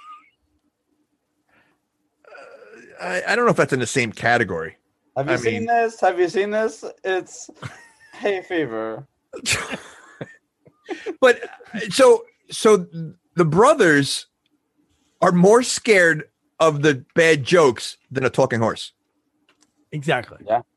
S4: I, I don't know if that's in the same category.
S5: Have you
S4: I
S5: seen
S4: mean-
S5: this? Have you seen this? It's hay fever.
S4: But so so the brothers are more scared of the bad jokes than a talking horse.
S3: Exactly.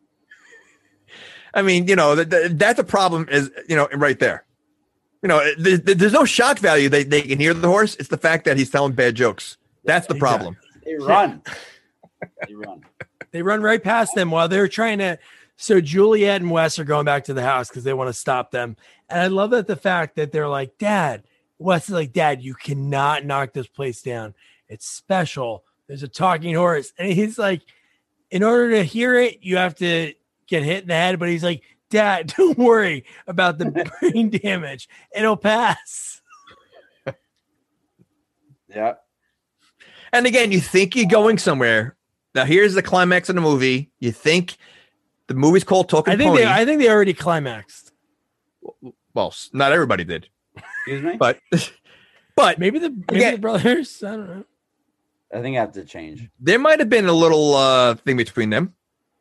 S4: I mean, you know, that that's a problem is, you know, right there. You know, there, there's no shock value. They, they can hear the horse. It's the fact that he's telling bad jokes. That's the problem.
S5: They run. They run.
S3: They run right past them while they're trying to. So Juliet and Wes are going back to the house because they want to stop them. And I love that the fact that they're like, Dad, Wes is like, Dad, you cannot knock this place down. It's special. There's a talking horse. And he's like, in order to hear it, you have to get hit in the head. But he's like, Dad, don't worry about the brain damage. It'll pass.
S5: Yeah.
S4: And again, you think you're going somewhere. Now, here's the climax of the movie. You think the movie's called Talking
S3: I think
S4: Pony.
S3: they I think they already climaxed.
S4: Well, s- not everybody did,
S5: Excuse me?
S4: but but
S3: Maybe the maybe
S4: Again-
S3: the brothers. I don't know.
S5: I think I have to change.
S4: there might have been a little uh, thing between them.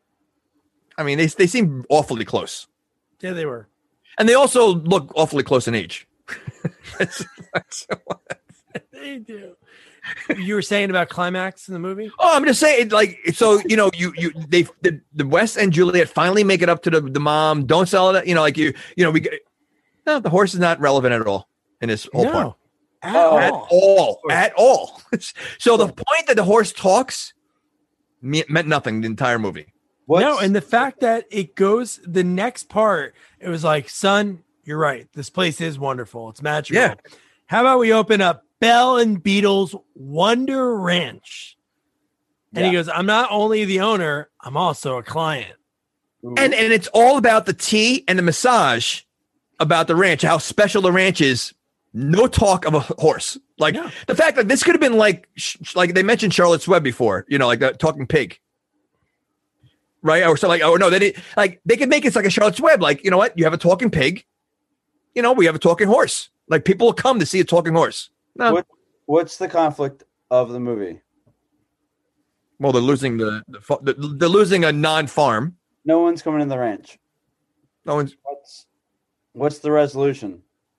S4: I mean, they they seem awfully close,
S3: Yeah, they were.
S4: and they also look awfully close in age. That's- that's-
S3: They do. You were saying about climax in the movie?
S4: Oh, I'm just saying, like, so you know, you you they the, the Wes and Juliet finally make it up to the, the mom. Don't sell it, you know, like you you know we get- no, the horse is not relevant at all in this whole part.
S3: No. At
S5: Oh.
S4: At
S3: all.
S4: all, at all. So the point that the horse talks me- meant nothing the entire movie.
S5: What's,
S3: No, and the fact that it goes the next part, it was like, son, you're right. This place is wonderful. It's magical.
S4: Yeah.
S3: How about we open up Bell and Beetle's Wonder Ranch? And he
S5: Yeah.
S3: goes, I'm not only the owner, I'm also a client.
S4: And and it's all about the tea and the massage about the ranch, how special the ranch is. No talk of a horse. Like
S3: No.
S4: the fact that this could have been like, sh- like they mentioned Charlotte's Web before, you know, like the talking pig. Right. Or so like, oh no, they did like, they could make it like a Charlotte's Web. Like, you know what? You have a talking pig. You know, we have a talking horse. Like people will come to see a talking horse. No.
S5: What, what's the conflict of the movie?
S4: Well, they're losing the, the, fa- the they're losing a non-farm.
S5: No one's coming in the ranch.
S4: No one's
S5: What's what's the resolution?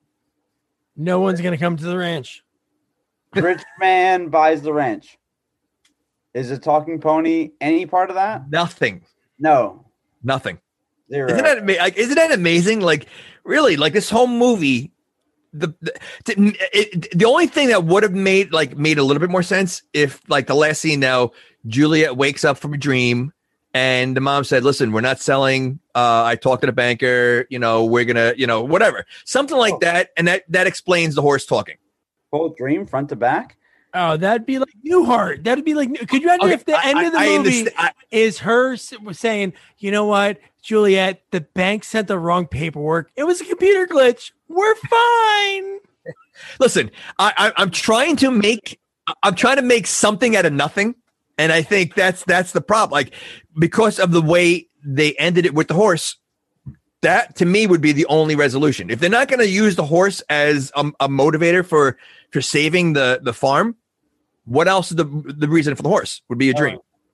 S3: No one's going to come to the ranch.
S5: Rich man buys the ranch. Is a talking pony any part of that?
S4: nothing,
S5: No.
S4: nothing.
S5: Zero.
S4: Isn't that ama- like? Isn't that amazing? Like, really, like this whole movie. The the, it, it, the only thing that would have made like made a little bit more sense if like the last scene now, Juliet wakes up from a dream and the mom said, "Listen, we're not selling. Uh, I talked to the banker. You know, we're gonna, you know, whatever, something like
S5: Oh.
S4: that." And that that explains the horse talking.
S5: Whole dream front to back?
S3: Oh, that'd be like Newhart. That'd be like, could you imagine
S4: Okay,
S3: if the
S4: I-
S3: end of the
S4: I- I
S3: movie
S4: understand- I-
S3: is her s- was saying, you know what, Juliet, the bank sent the wrong paperwork. It was a computer glitch. We're fine.
S4: Listen, I, I I'm trying to make I'm trying to make something out of nothing, and I think that's that's the problem. Like because of the way they ended it with the horse, that to me would be the only resolution. If they're not going to use the horse as a, a motivator for for saving the the farm, what else is the the reason for the horse? Would be a dream.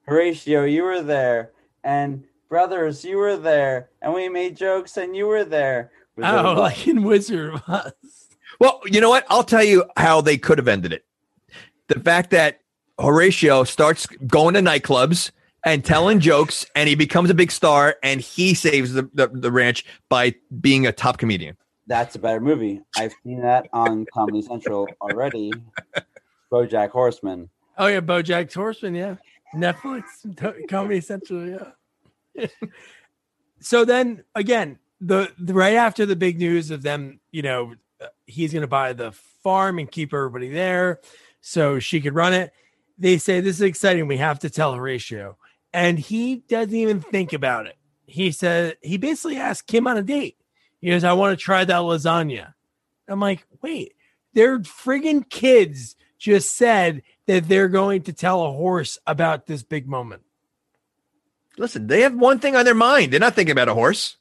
S5: Horatio, you were there, and brothers, you were there, and we made jokes, and you were there. Wizard
S3: Oh,
S5: of Oz.
S3: like in Wizard of Oz.
S4: Well, you know what? I'll tell you how they could have ended it. The fact that Horatio starts going to nightclubs and telling jokes, and he becomes a big star, and he saves the, the, the ranch by being a top comedian.
S5: That's a better movie. I've seen that on Comedy Central already. BoJack Horseman.
S3: Oh yeah, BoJack Horseman. Yeah, Netflix, Comedy Central. Yeah. So then again, the, the right after the big news of them, you know, he's going to buy the farm and keep everybody there so she could run it. They say, this is exciting. We have to tell Horatio. And he doesn't even think about it. He said, he basically asked Kim on a date. He goes, I want to try that lasagna. I'm like, wait, their friggin' kids just said that they're going to tell a horse about this big moment.
S4: Listen, they have one thing on their mind. They're not thinking about a horse.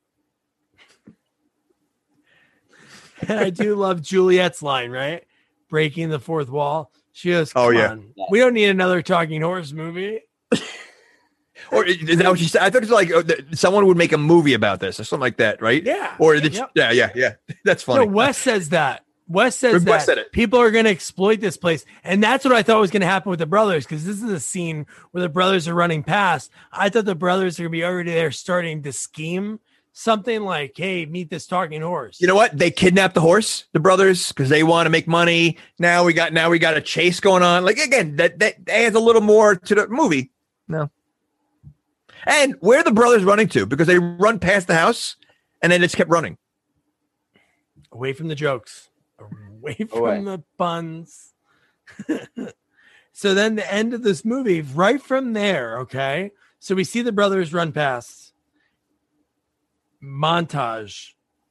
S3: And I do love Juliet's line, right? Breaking the fourth wall. She goes, come
S4: Oh, yeah.
S3: on. We don't need another talking horse movie.
S4: Or is that what she said? I thought it was like uh, th- someone would make a movie about this or something like that, right?
S3: Yeah.
S4: Or the,
S3: Yep.
S4: yeah, yeah, yeah. That's funny.
S3: No, Wes says that. Wes says
S4: Wes
S3: that
S4: said it.
S3: people are going to exploit this place. And that's what I thought was going to happen with the brothers, because this is a scene where the brothers are running past. I thought the brothers are going to be already there starting to scheme something like, hey, meet this talking horse.
S4: You know what? They kidnapped the horse, the brothers, because they want to make money. Now we got now we got a chase going on. Like again, that that adds a little more to the movie. No. And where are the brothers running to? Because they run past the house and then it's kept running.
S3: Away from the jokes. Away from
S5: Away.
S3: the puns. So then the end of this movie, right from there, okay? So we see the brothers run past. Montage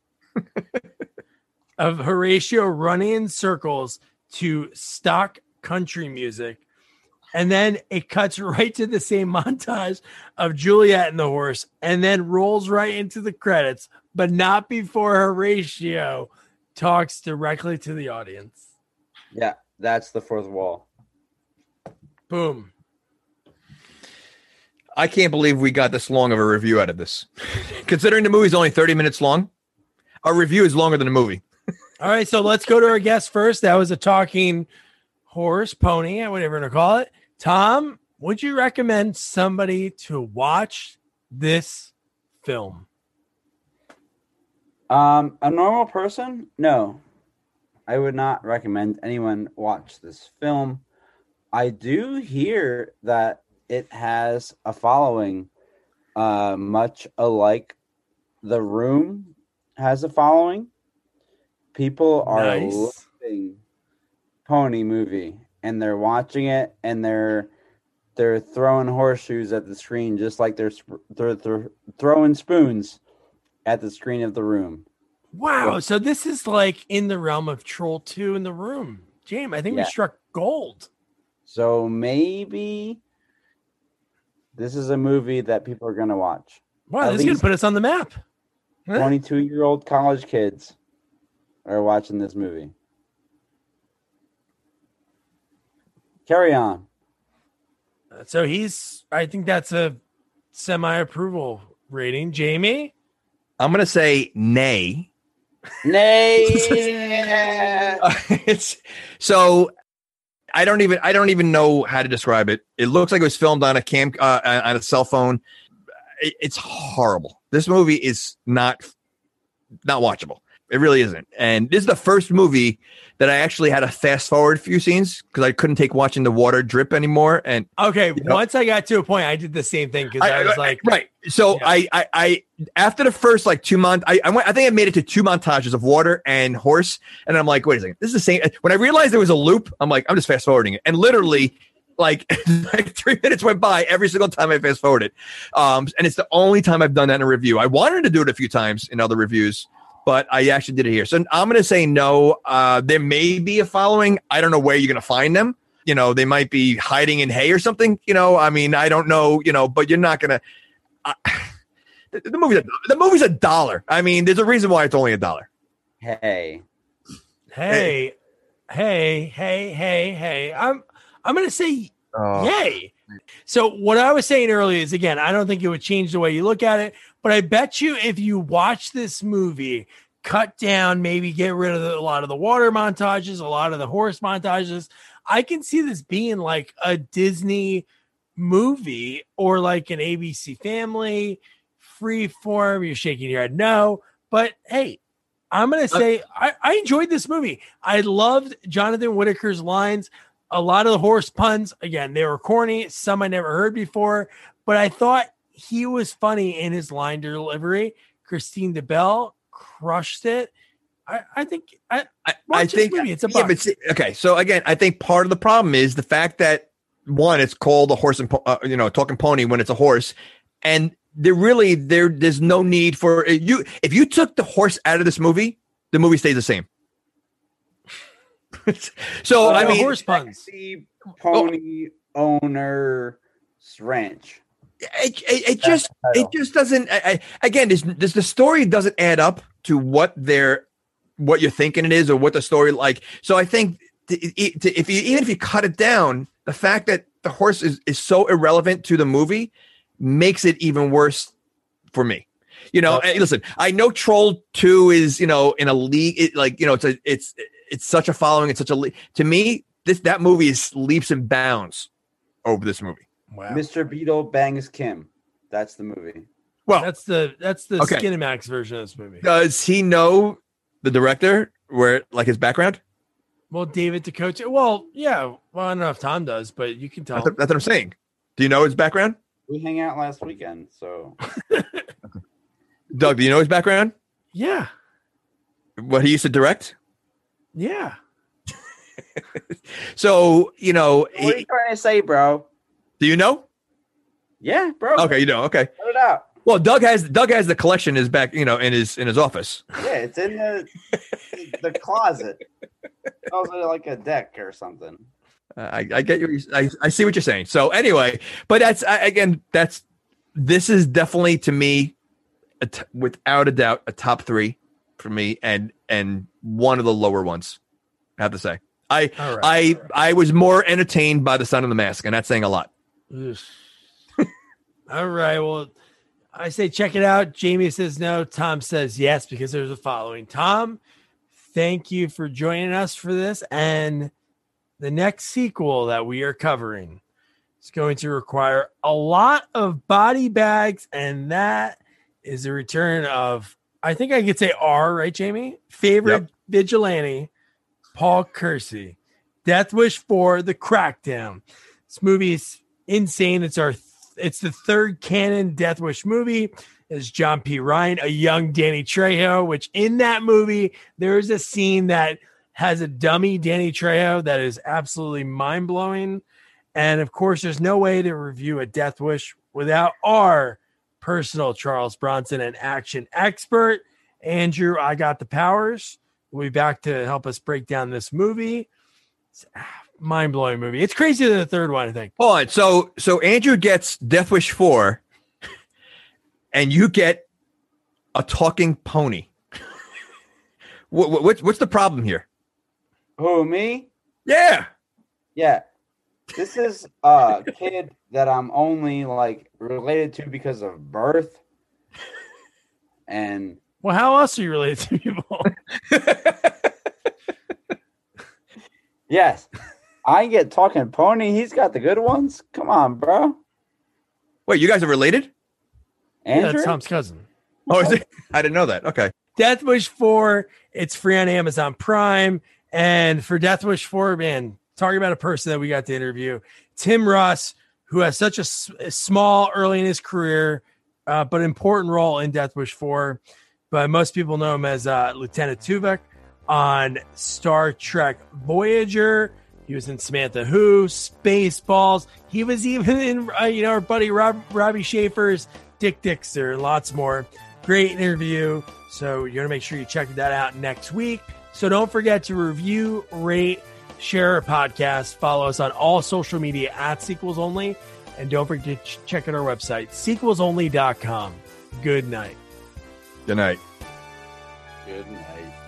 S3: of Horatio running in circles to stock country music. And then it cuts right to the same montage of Juliet and the horse, and then rolls right into the credits, but not before Horatio talks directly to the audience.
S5: Yeah, that's the fourth wall.
S3: Boom.
S4: I can't believe we got this long of a review out of this. Considering the movie's only thirty minutes long, our review is longer than the movie.
S3: All right, so let's go to our guest first. That was a talking horse, pony, whatever you want to call it. Tom, would you recommend somebody to watch this film?
S5: Um, a normal person? No. I would not recommend anyone watch this film. I do hear that it has a following, uh, much alike The Room has a following. People are
S3: Nice.
S5: loving Pony movie, and they're watching it, and they're they're throwing horseshoes at the screen, just like they're sp- they're, they're throwing spoons at the screen of The Room.
S3: Wow, so this is like in the realm of Troll two in The Room. James, I think we
S5: Yeah.
S3: struck gold.
S5: So maybe this is a movie that people are going to watch.
S3: Wow,
S5: At
S3: this is going
S5: least-
S3: to put us on the map. Huh?
S5: twenty-two-year-old college kids are watching this movie. Carry on.
S3: So he's, I think that's a semi-approval rating. Jamie?
S4: I'm going to say nay.
S5: Nay.
S4: it's so I don't even I don't even know how to describe it. It looks like it was filmed on a cam uh, on a cell phone. It, it's horrible. This movie is not not watchable. It really isn't. And this is the first movie that I actually had to fast forward a few scenes because I couldn't take watching the water drip anymore. And
S3: Okay,
S4: You know?
S3: once I got to a point, I did the same thing because I, was like,
S4: right. So
S3: Yeah.
S4: I, I, I, after the first like two months, I, I went, I think I made it to two montages of water and horse. And I'm like, wait a second, this is the same. When I realized there was a loop, I'm like, I'm just fast forwarding it. And literally like, like three minutes went by every single time I fast forwarded. Um, and it's the only time I've done that in a review. I wanted to do it a few times in other reviews, but I actually did it here. So I'm going to say no. Uh, there may be a following. I don't know where you're going to find them. You know, they might be hiding in hay or something. You know, I mean, I don't know, you know, but you're not going to. Uh, the, the movie's a, the movie's a dollar. I mean, there's a reason why it's only a dollar.
S5: Hey.
S3: hey, hey, hey, hey, hey. I'm I'm gonna say
S4: Oh.
S3: yay. So what I was saying earlier is, again, I don't think it would change the way you look at it, but I bet you if you watch this movie, cut down, maybe get rid of the, a lot of the water montages, a lot of the horse montages, I can see this being like a Disney movie or like an A B C Family Freeform. You're shaking your head no, but hey, I'm gonna say I, I enjoyed this movie. I loved Jonathan Whittaker's lines. A lot of the horse puns, again, they were corny, some I never heard before, but I thought he was funny in his line delivery. Christine DeBelle crushed it. I, I think I,
S4: I, I think
S3: movie. It's a
S4: yeah,
S3: buck.
S4: but see, okay. So again, I think part of the problem is the fact that one, it's called a horse and po- uh, you know, talking pony when it's a horse, and there really there there's no need for you. If you took the horse out of this movie, the movie stays the same. so
S3: uh,
S4: I mean,
S3: horse puns.
S5: The pony oh. owner's ranch.
S4: It, it, it just it just doesn't. I, I, again, this, this the story doesn't add up to what they're what you're thinking it is or what the story like. So I think to, to, if you even if you cut it down, the fact that the horse is, is so irrelevant to the movie makes it even worse for me. You know, okay. Listen, I know Troll two is, you know, in a league, it, like, you know, it's a, it's, it's such a following. It's such a, le- to me, this, that movie is leaps and bounds over this movie.
S3: Wow.
S5: Mister Beetle bangs Kim. That's the movie.
S3: Well, that's the, that's the
S4: okay.
S3: Skinamax version of this movie.
S4: Does he know the director where like his background?
S3: Well, David Duchovny. Well, yeah. Well, I don't know if Tom does, but you can tell.
S4: That's, that's what I'm saying. Do you know his background?
S5: We hang out last weekend, so.
S4: Doug, do you know his background?
S3: Yeah.
S4: What he used to direct?
S3: Yeah.
S4: So, you know.
S5: What he, are you trying to say, bro?
S4: Do you know?
S5: Yeah, bro.
S4: Okay, you know. Okay.
S5: Put it out.
S4: Well, Doug has Doug has the collection in his back, you know, in his in his office.
S5: Yeah, it's in the the closet. Also, like a deck or something.
S4: Uh, I, I get you. I, I see what you're saying. So anyway, but that's I, again, that's this is definitely to me, a t- without a doubt, a top three for me, and and one of the lower ones. I have to say, I
S3: right,
S4: I
S3: right.
S4: I was more entertained by the Son of the Mask, and that's saying a lot.
S3: All right. Well, I say check it out. Jamie says no. Tom says yes because there's a following. Tom, thank you for joining us for this. And the next sequel that we are covering is going to require a lot of body bags, and that is the return of, I think I could say R, right, Jamie? Favorite yep. vigilante, Paul Kersey. Death Wish four, The Crackdown. This movie is insane. It's our it's the third canon Death Wish movie. It's John P. Ryan, a young Danny Trejo, which in that movie, there is a scene that has a dummy Danny Trejo that is absolutely mind-blowing. And of course, there's no way to review a Death Wish without our personal Charles Bronson and action expert, Andrew I Got the Powers. We'll be back to help us break down this movie. It's mind-blowing movie. It's crazier than the third one, I think.
S4: Hold on. So, so Andrew gets Death Wish four, and you get a talking pony. what, what, what's the problem here?
S5: Who, me?
S4: Yeah.
S5: Yeah. This is a kid that I'm only like related to because of birth. And
S3: well, how else are you related to people?
S5: Yes. I get talking pony. He's got the good ones. Come on, bro.
S4: Wait, you guys are related?
S5: Andrew?
S3: Yeah, that's Tom's cousin.
S4: Oh, is it? I didn't know that. Okay.
S3: Death Wish four, it's free on Amazon Prime. And for Death Wish four, man, talking about a person that we got to interview, Tim Russ, who has such a, s- a small early in his career, uh, but important role in Death Wish four. But most people know him as uh, Lieutenant Tuvok on Star Trek Voyager. He was in Samantha Who, Spaceballs. He was even in, uh, you know, our buddy Rob, Robbie Schaefer's Dick Dixter, and lots more. Great interview. So you're going to make sure you check that out next week. So don't forget to review, rate, share our podcast. Follow us on all social media at Sequels Only. And don't forget to ch- check out our website, sequels only dot com. Good night.
S4: Good night.
S5: Good night.